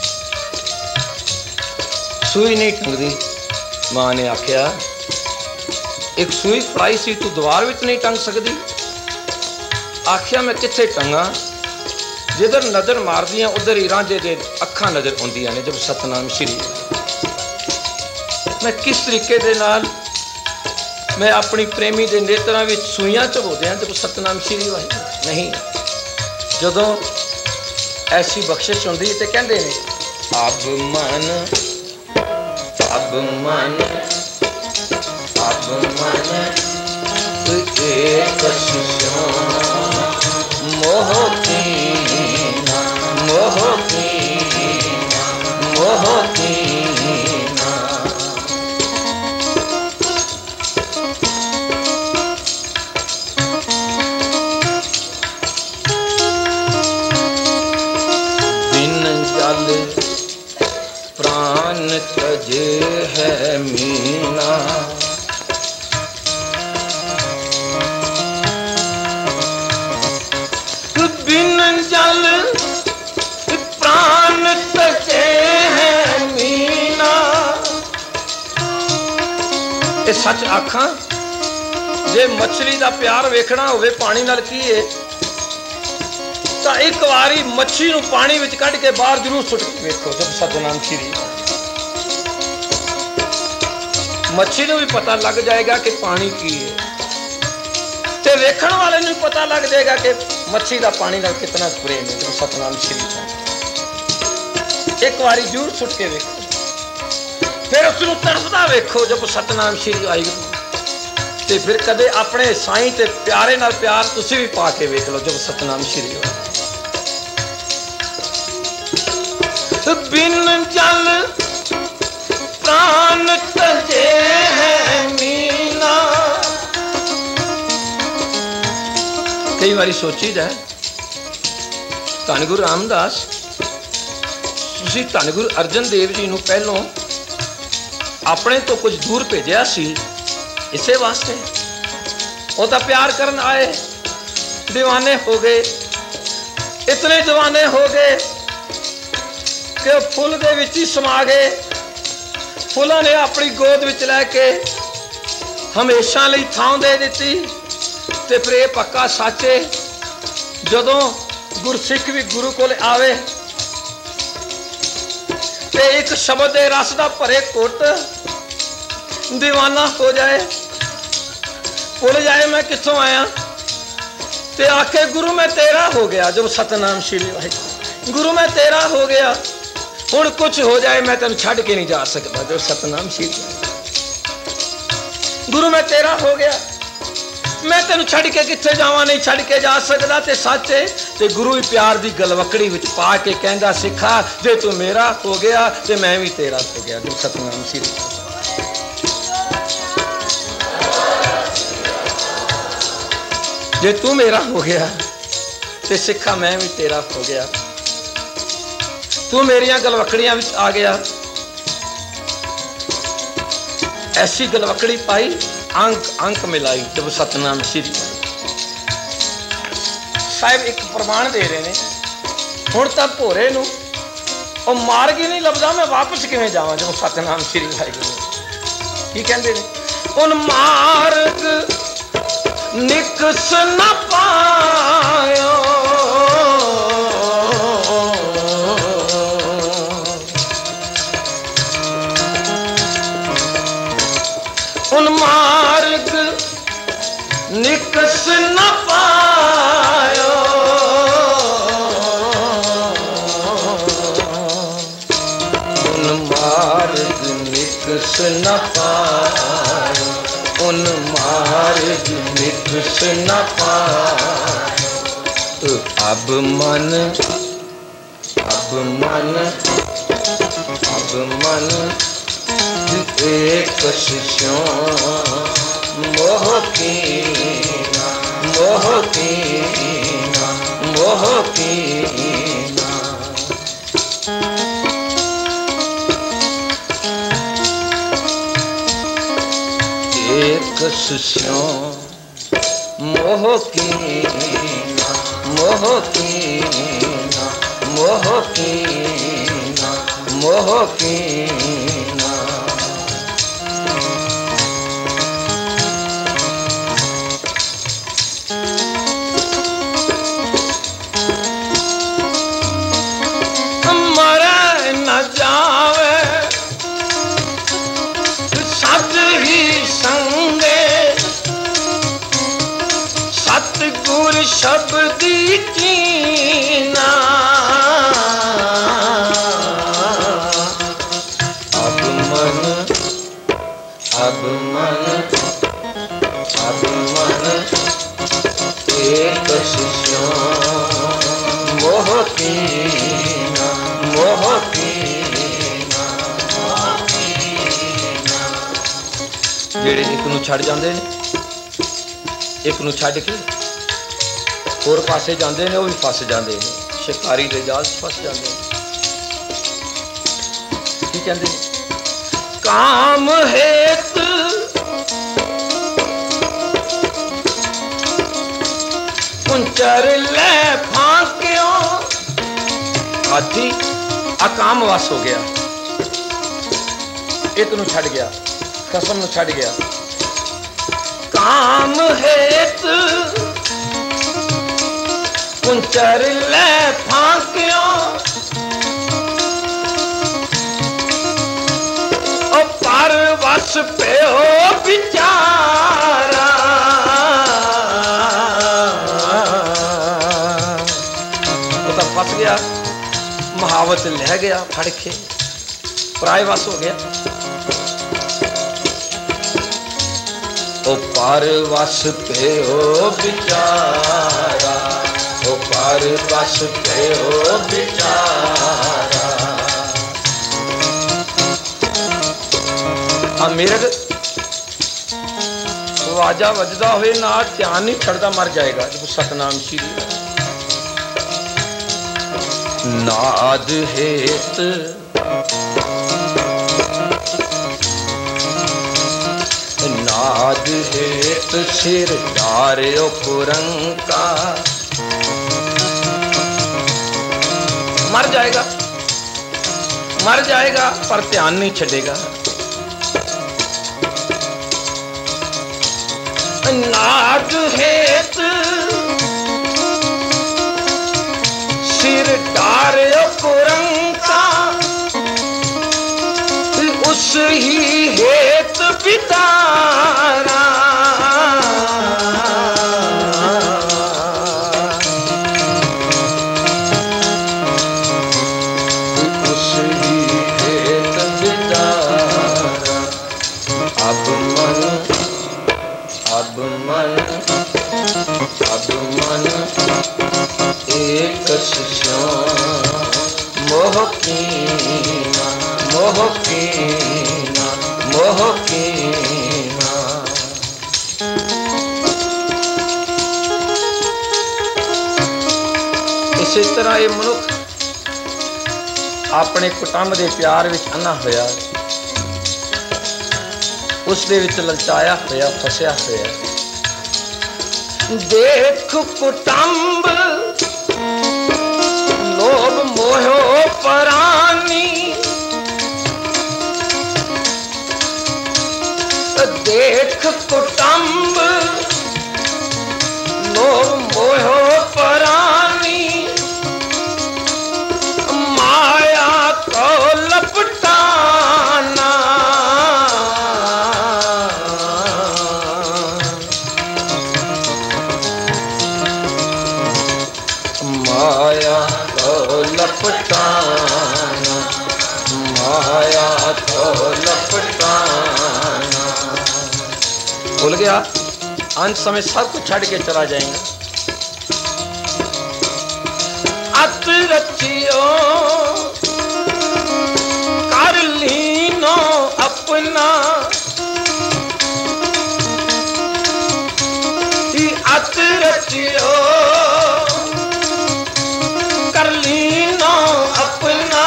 सूई नहीं टंगदी। मां ने आख्या एक सूई फड़ाई सी तू द्वार विच नहीं टंग सकदी। आख्या मैं किथे टंगा जिधर नजर मारदियां उधर ही रांझे दे अखां नजर आउंदियां ने। जब सतनाम श्री मैं किस तरीके दे नाल मैं अपनी प्रेमी के नेत्रों में सूइयां चबोदियां जब सतनाम श्री वाहिगुरू नहीं। जदों ऐसी बख्शिश होंदी ते कहंदे ने अब मन अब मन अब मन एक शिष्यों मोह कीना मोह कीना मोह कीना। प्राण तजे है मीना बिन जल प्राण तजे है मीना। ये सच आखां जे मछली का प्यार वेखना होवे पानी नाल की है तो एक बारी मच्छी नूं पानी विच कढ़ के बाहर जरूर सुट के वेखो। जब सतनाम श्री मच्छी नूं भी पता लग जाएगा कि पानी की है ते वेखण वाले नूं पता लग जाएगा कि मच्छी का पानी नाल कितना प्रेम है। जब सतनाम श्री एक बारी जरूर सुट के वेखो फिर उसनूं तड़फदा वेखो। जब सतनाम श्री वाहिगुरू ते फिर कदे अपने साईं ते प्यारे नाल प्यार तुसीं भी पा के वेख लो। जब सतनाम श्री बिन जल प्राण तजे है मीना। कई बारी सोची जाए धन गुरु रामदास तुसीं धन गुरु अर्जन देव जी नूं पहलों अपने तो कुछ दूर भेजिया सी इसे वास्ते वो तो प्यार करन आए दीवाने हो गए। इतने दीवाने हो गए कि फुल दे विच ही समा गए। फुलों ने अपनी गोद विच लैके हमेशा लई थां दे दिती। ते फिर ये पक्का सच है जदों गुरसिख भी गुरु कोल आवे ते एक शब्द दे रस दा भरे घुट दीवाना हो जाए भुल जाए मैं कित्थों आया ते आखे गुरु मैं तेरा हो गया। जब सतनाम श्री वाहिगुरू, गुरु मैं तेरा हो गया, हुण कुछ हो जाए मैं तेन छड़ के नहीं जा सकता। जब सतनाम श्री गुरु मैं तेरा हो गया, मैं तेन छड़ के किथे जावां, नहीं छड़ के जा सकता। ते सच है ते गुरु भी प्यार दी गलवकड़ी विच पा के कहंदा सिखा जे तू मेरा हो गया ते मैं भी तेरा हो गया। जब सतनाम श्री जे तू मेरा हो गया ते सिखा मैं भी तेरा हो गया। तू मेरियां गलवकड़ियां विच आ गया। ऐसी गलवकड़ी पाई अंक अंक मिलाई। जब सतनाम श्री साहिब एक प्रमाण दे रहे ने। हुण तां भोरे नूं ओ मार्ग ही नहीं लभदा, मैं वापस किवें जावां। जब सतनाम श्री वाहिगुरू की कहंदे ने, उन मार्ग निकस न पायो, उन मार्ग निकस न पायो, उन मार्ग निकस न पायो, उन मार्ग निकस न पायो। अब मन अब मन अब मन एक शिष्यों मोह कीना, मोह कीना, मोह कीना। एक शिष्यों मोह कीना, मोह कीना, मोह कीना, मोह कीना। शब्दी कीना, अब मन अब मन अब मन एक शिष्यों मोह कीना, मोह कीना, मोह कीना। जेड़े एक नूं छड़ जांदे ने, एक नूं छड़ के होर पासे जाते हैं, वह भी फस जाते हैं, शिकारी के जाल फस जाते हैं। की कहते काम हेत कुंचर ले फांक्यों, हाथी अकाम वस हो गया, एक नूं छड़ गया, खसम नूं छड़ गया। काम हेत कुंचर ले फांक्यों, ओ पर वस पे हो बिचारा, वो तो फस गया, महावत ले गया फड़ के, पराए वस हो गया। ओ पर वस पे हो बिचारा, ओ पर वस पे हो बिचारा। आ मेरग वाजा वजदा हुए ना ध्यान नहीं छड़दा मर जाएगा। जब सतनाम श्री नाद हेत नाद हेत सिर डार्यो कुरंका, मर जाएगा मर जाएगा पर ध्यान नहीं छड़ेगा। नाद हेत सिर डार्यो कुरंका, उस ही हेत बितारा। मोह कीना मोह कीना मोह कीना। इसी तरह ये मनुख अपने कुटुंब के प्यार विच अन्ना होया, उस दे विच ललचाया होया, फसिया होया। देख कुटुंब लोभ मोह परानी, देख कुटुंब लोभ मोह परानी, माया को लपटाना, माया को लपटाना, माया को लपटाना। भूल गया अंत समय सब कुछ छड़ के चला जाएगा। अत रचियो कर लीनो अपना, अत रचियो कर लीनो अपना,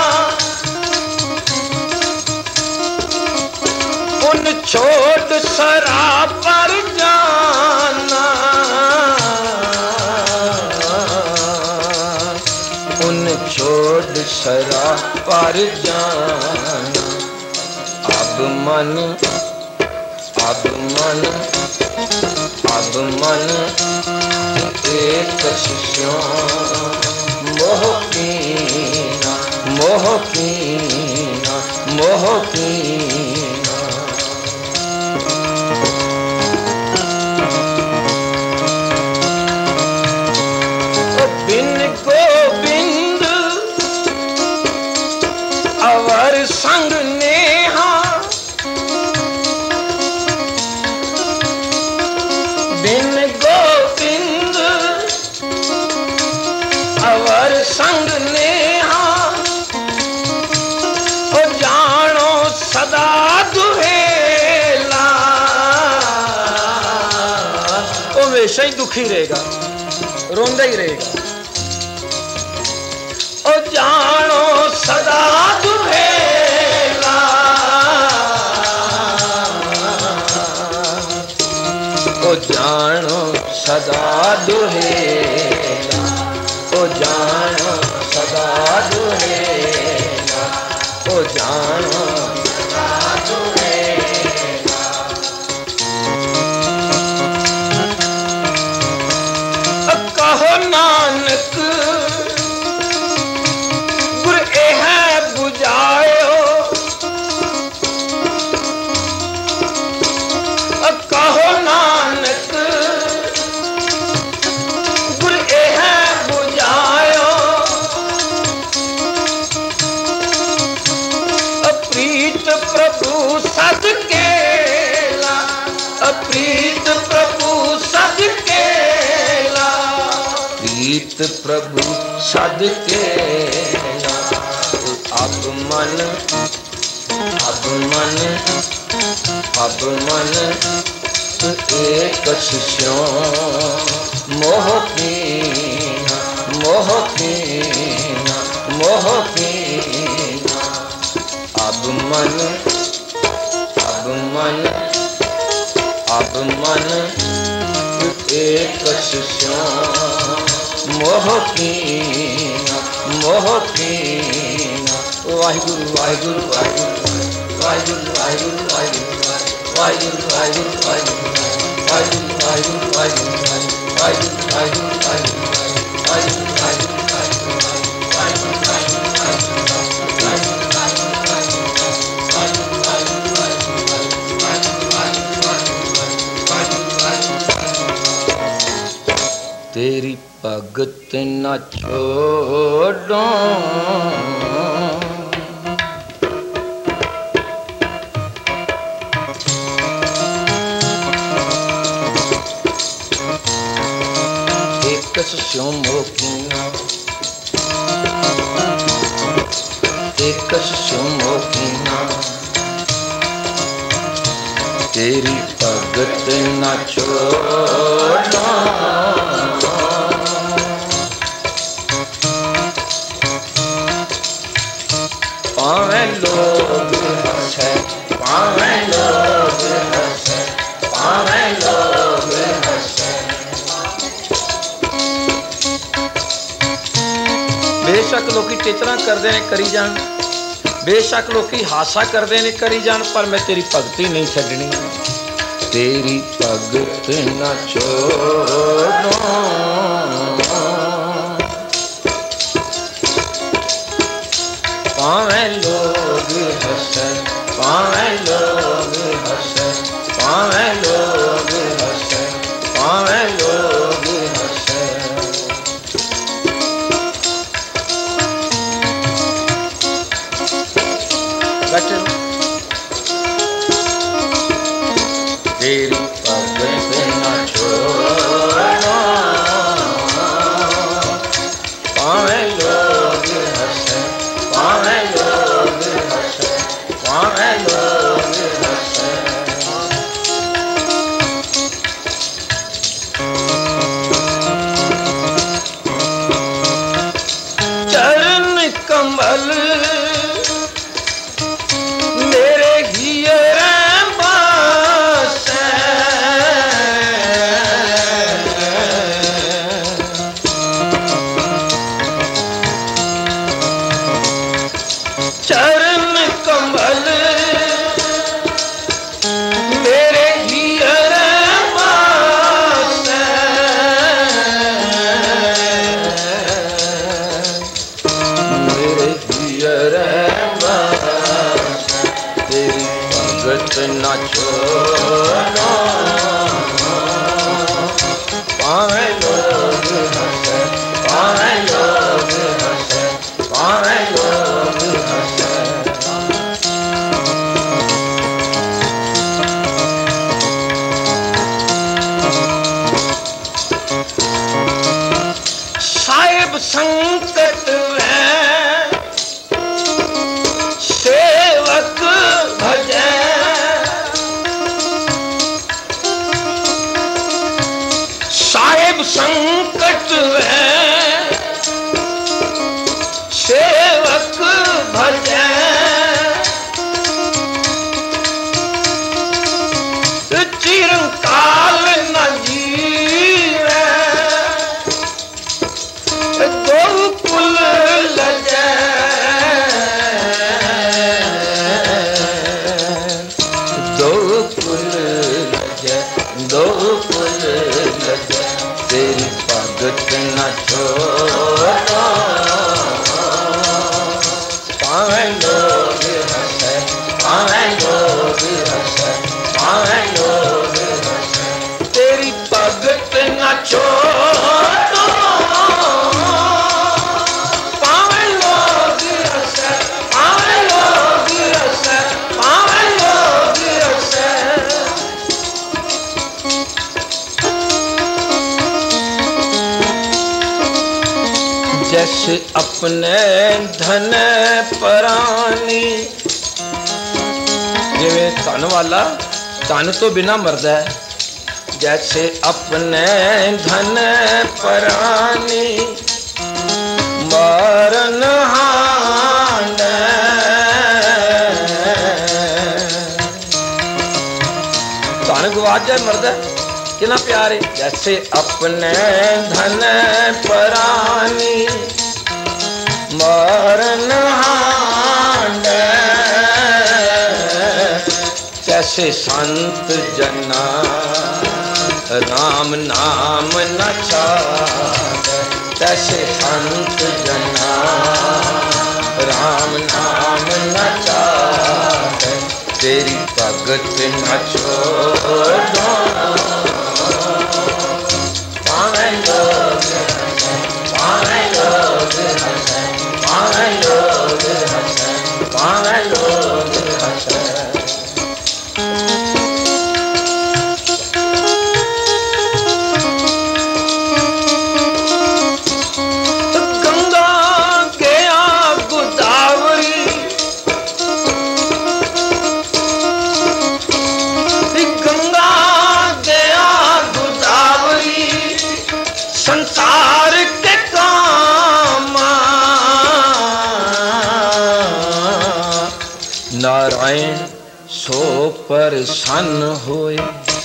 उन छोड़ शराब पर जाना, उन छोड़ शराब पर जाना। अब मन अब मन अब मन एक शिष्यों, मोह कीना मोह कीना मोह कीना। बिन गोविंद अवर संग नेहा, बिन गोविंद अवर संग नेहा, ओ जानो सदा दुहेला, वो हमेशा ही दुखी रहेगा, रोंदा ही रहेगा। ओ जानो सदा दुहेला, ओ जानो सदा दुहेला, ओ जानो सदा दुहेला, ओ जानो सदा दुहेला। कहो नानक गुर एह बुझायो, कहो नानक गुर एह बुझायो, प्रीत प्रभु सदकेला, प्रीत प्रभु सदकेला, प्रीत प्रभु सदकेला। अब मन अब मन अब मन एक शिष्यों, मोह कीना मोह कीना मोह कीना। अब मन अब मन अब मन एक शिष्यों, मोह कीना मोह कीना। वाहिगुरु वाहिगुरु वाहिगुरु वाहिगुरु वाहिगुरु वाहिगुरु वाहिगुरु वाहिगुरु वाहिगुरु वाहिगुरु वाहिगुरु वाहिगुरु वाहिगुरु वाहिगुरु वाहिगुरु वाहिगुरु तेरी भगत न छोड़ो, एक स्यों मोह कीना। एक सुमोकिना तेरी भगत न छोड़ना पावे लोग हंसे पावे लोग हंसे पावे लोग हंसे बेशक लोकी टिचरा करते हैं करी जान बेशक लोकी हासा करते हैं करी जान पर मैं तेरी भगती नहीं छड्डनी तेरी भगत न छोड़ो पावे लोग हंसे पावे लोग हंसे पावे लोग हंसे पावे लोग हंसे तेरी भगत न छोड़ो पावे लोग हंसे पावे लोग हंसे पावे लोग हंसे चरण कमल मेरे हियर बसे चरण कमल मेरे हियर बसे मेरे हियर बसे तेरी भगत न छोड़ो पावे लोग हंसे पावे लोग हंसे पावे लोग हंसे साहिब संकट में सेवक भजे साहिब संकट में सेवक भजे चिरकाल न जीवे गोकुल लजे गोकुल लजे गोकुल लजे तेरी भगत न छोड़ो पावे लोग हंसे पावे लोग हंसे पावे लोग हंसे तेरी भगत न छोड़ो पावे लोग हंसे पावे लोग हंसे पावे लोग हंसे जैसे अपने धन परानी जिवें धन वाला धन तो बिना मरदा है जैसे अपने धन परानी मरन हांड धन गवाच जाए मरदा कितना प्यारे जैसे अपने धन परानी मरन हांड कैसे संत जना राम नाम न छाड़े कैसे संत जना राम नाम न छाड़े तेरी भगत न छोड़ो पावे लोग हंसे पावे लोग हंसे पावे लोग हंसे पावे लोग हंसे गंगा गया गोदावरी नारायण सो प्रसन्न होए,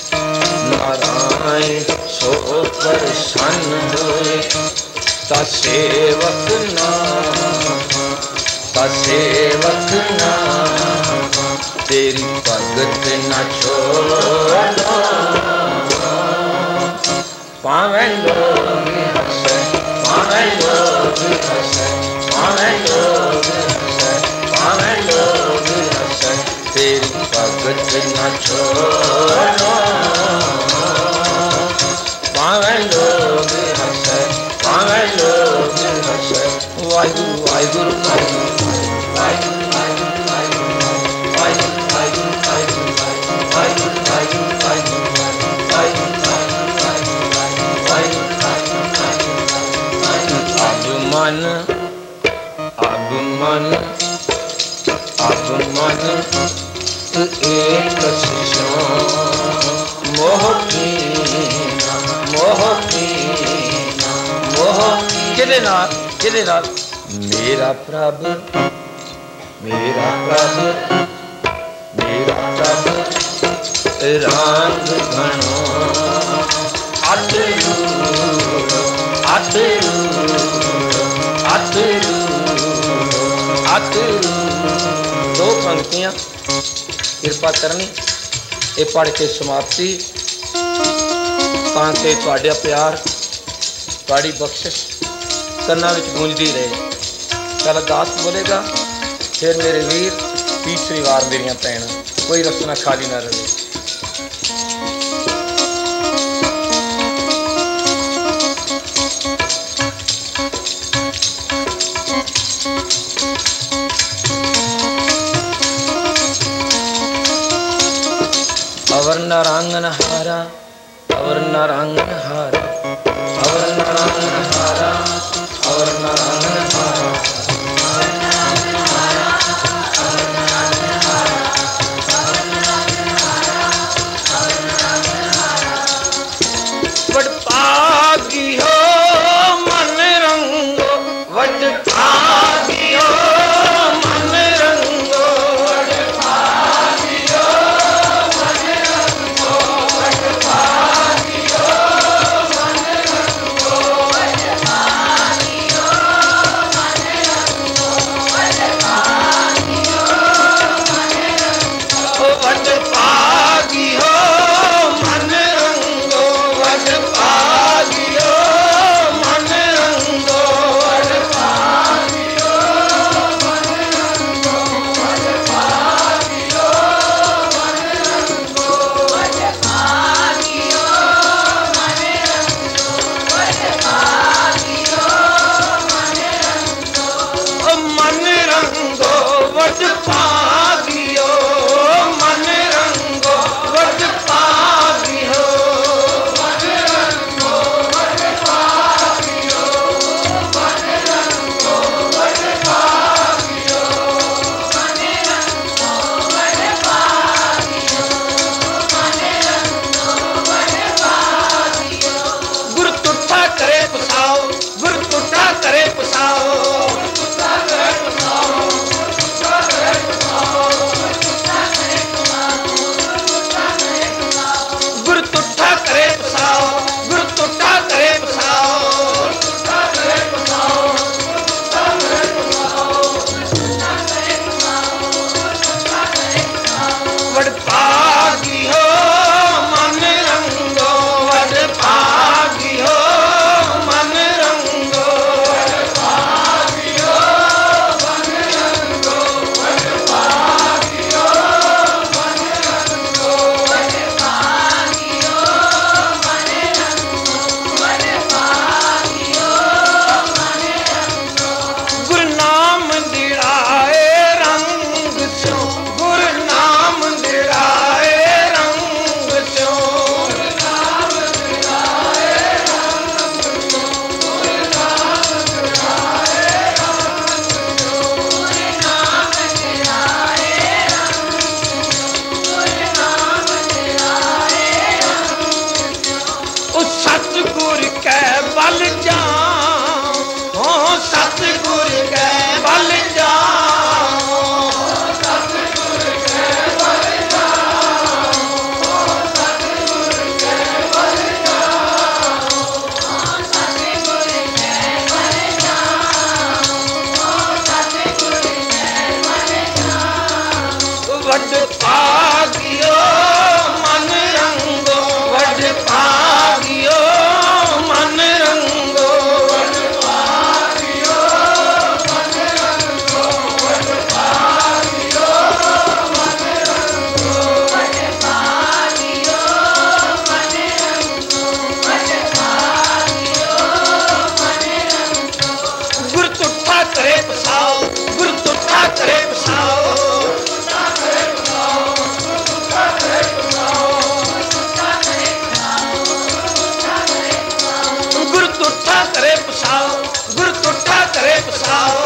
नारायण सो प्रसन्न होए, ता सेवक नाम, ता सेवक नाम, तेरी भगत न छोड़ो। पावे लोग हंसे, पावे लोग हंसे, पावे लोग हंसे, पावे लोग हंसे, तेरी भगत न छोड़ो। पावे लोग हंसे, पावे लोग हंसे, वाहिगुरु वाहिगुरु वाहिगुरु वाहिगुरु मन, अब मन, अब मन एक मोह कीना, मोह कीना, मोह किदे नाल, किदे नाल, मेरा प्रभु, मेरा प्रभु, मेरा प्रभु रंग घनो अतरू, अतरू, अतरू, अतरू। दो पंक्तियां कृपा करनी, ये पढ़ के समाप्ति, ताकि तुहाडा प्यार, तुहाडी बख्शिश कन्ना विच गूंजदी रहे। चल दास बोलेगा, फिर मेरे वीर तीसरी बार मेरिया भैन, कोई रसना खाली ना रहे। अवर नारांगन हारा, अवर नारांगन हारा, अवर नारांगन हारा, अवर नारांगन हारा, वड पागी हो मन रंगो, वड पागी हो मन रंगो, वड पागी हो मन रंगो, वड पागी हो मन रंगो, वड पागी हो वड पागियो मन रंगो, वड पागियो मन रंगो, वड पागियो मन रंगो, वड पागियो मन रंगो, वड पागियो मन रंगो, वड पागियो मन रंगो। गुर तुठा करे पसाओ, गुर तुठा करे पसाओ, गुर तुठा करे पसाओ, गुर तुठा करे पसाओ,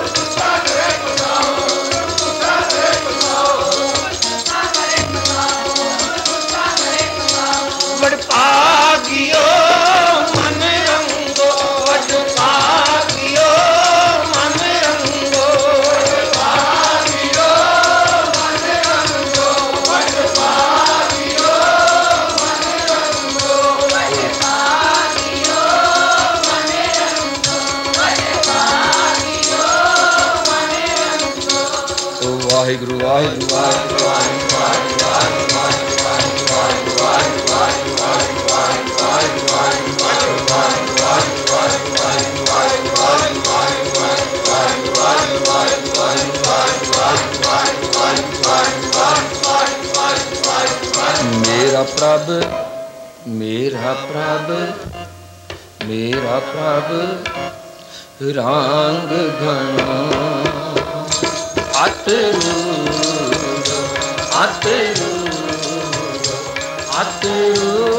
वड पागियो मन रंगो, वड पागियो मन रंगो, वड पागियो मन रंगो, वड पागियो मन रंगो, वड पागियो मन रंगो, वड पागियो मन रंगो। तो वाहिगुरु वाहिगुरु वाहिगुरु वाहिगुरु मेरा प्रभ, मेरा प्रभ, मेरा प्रभ रंग घना अतरू अतरू अतरू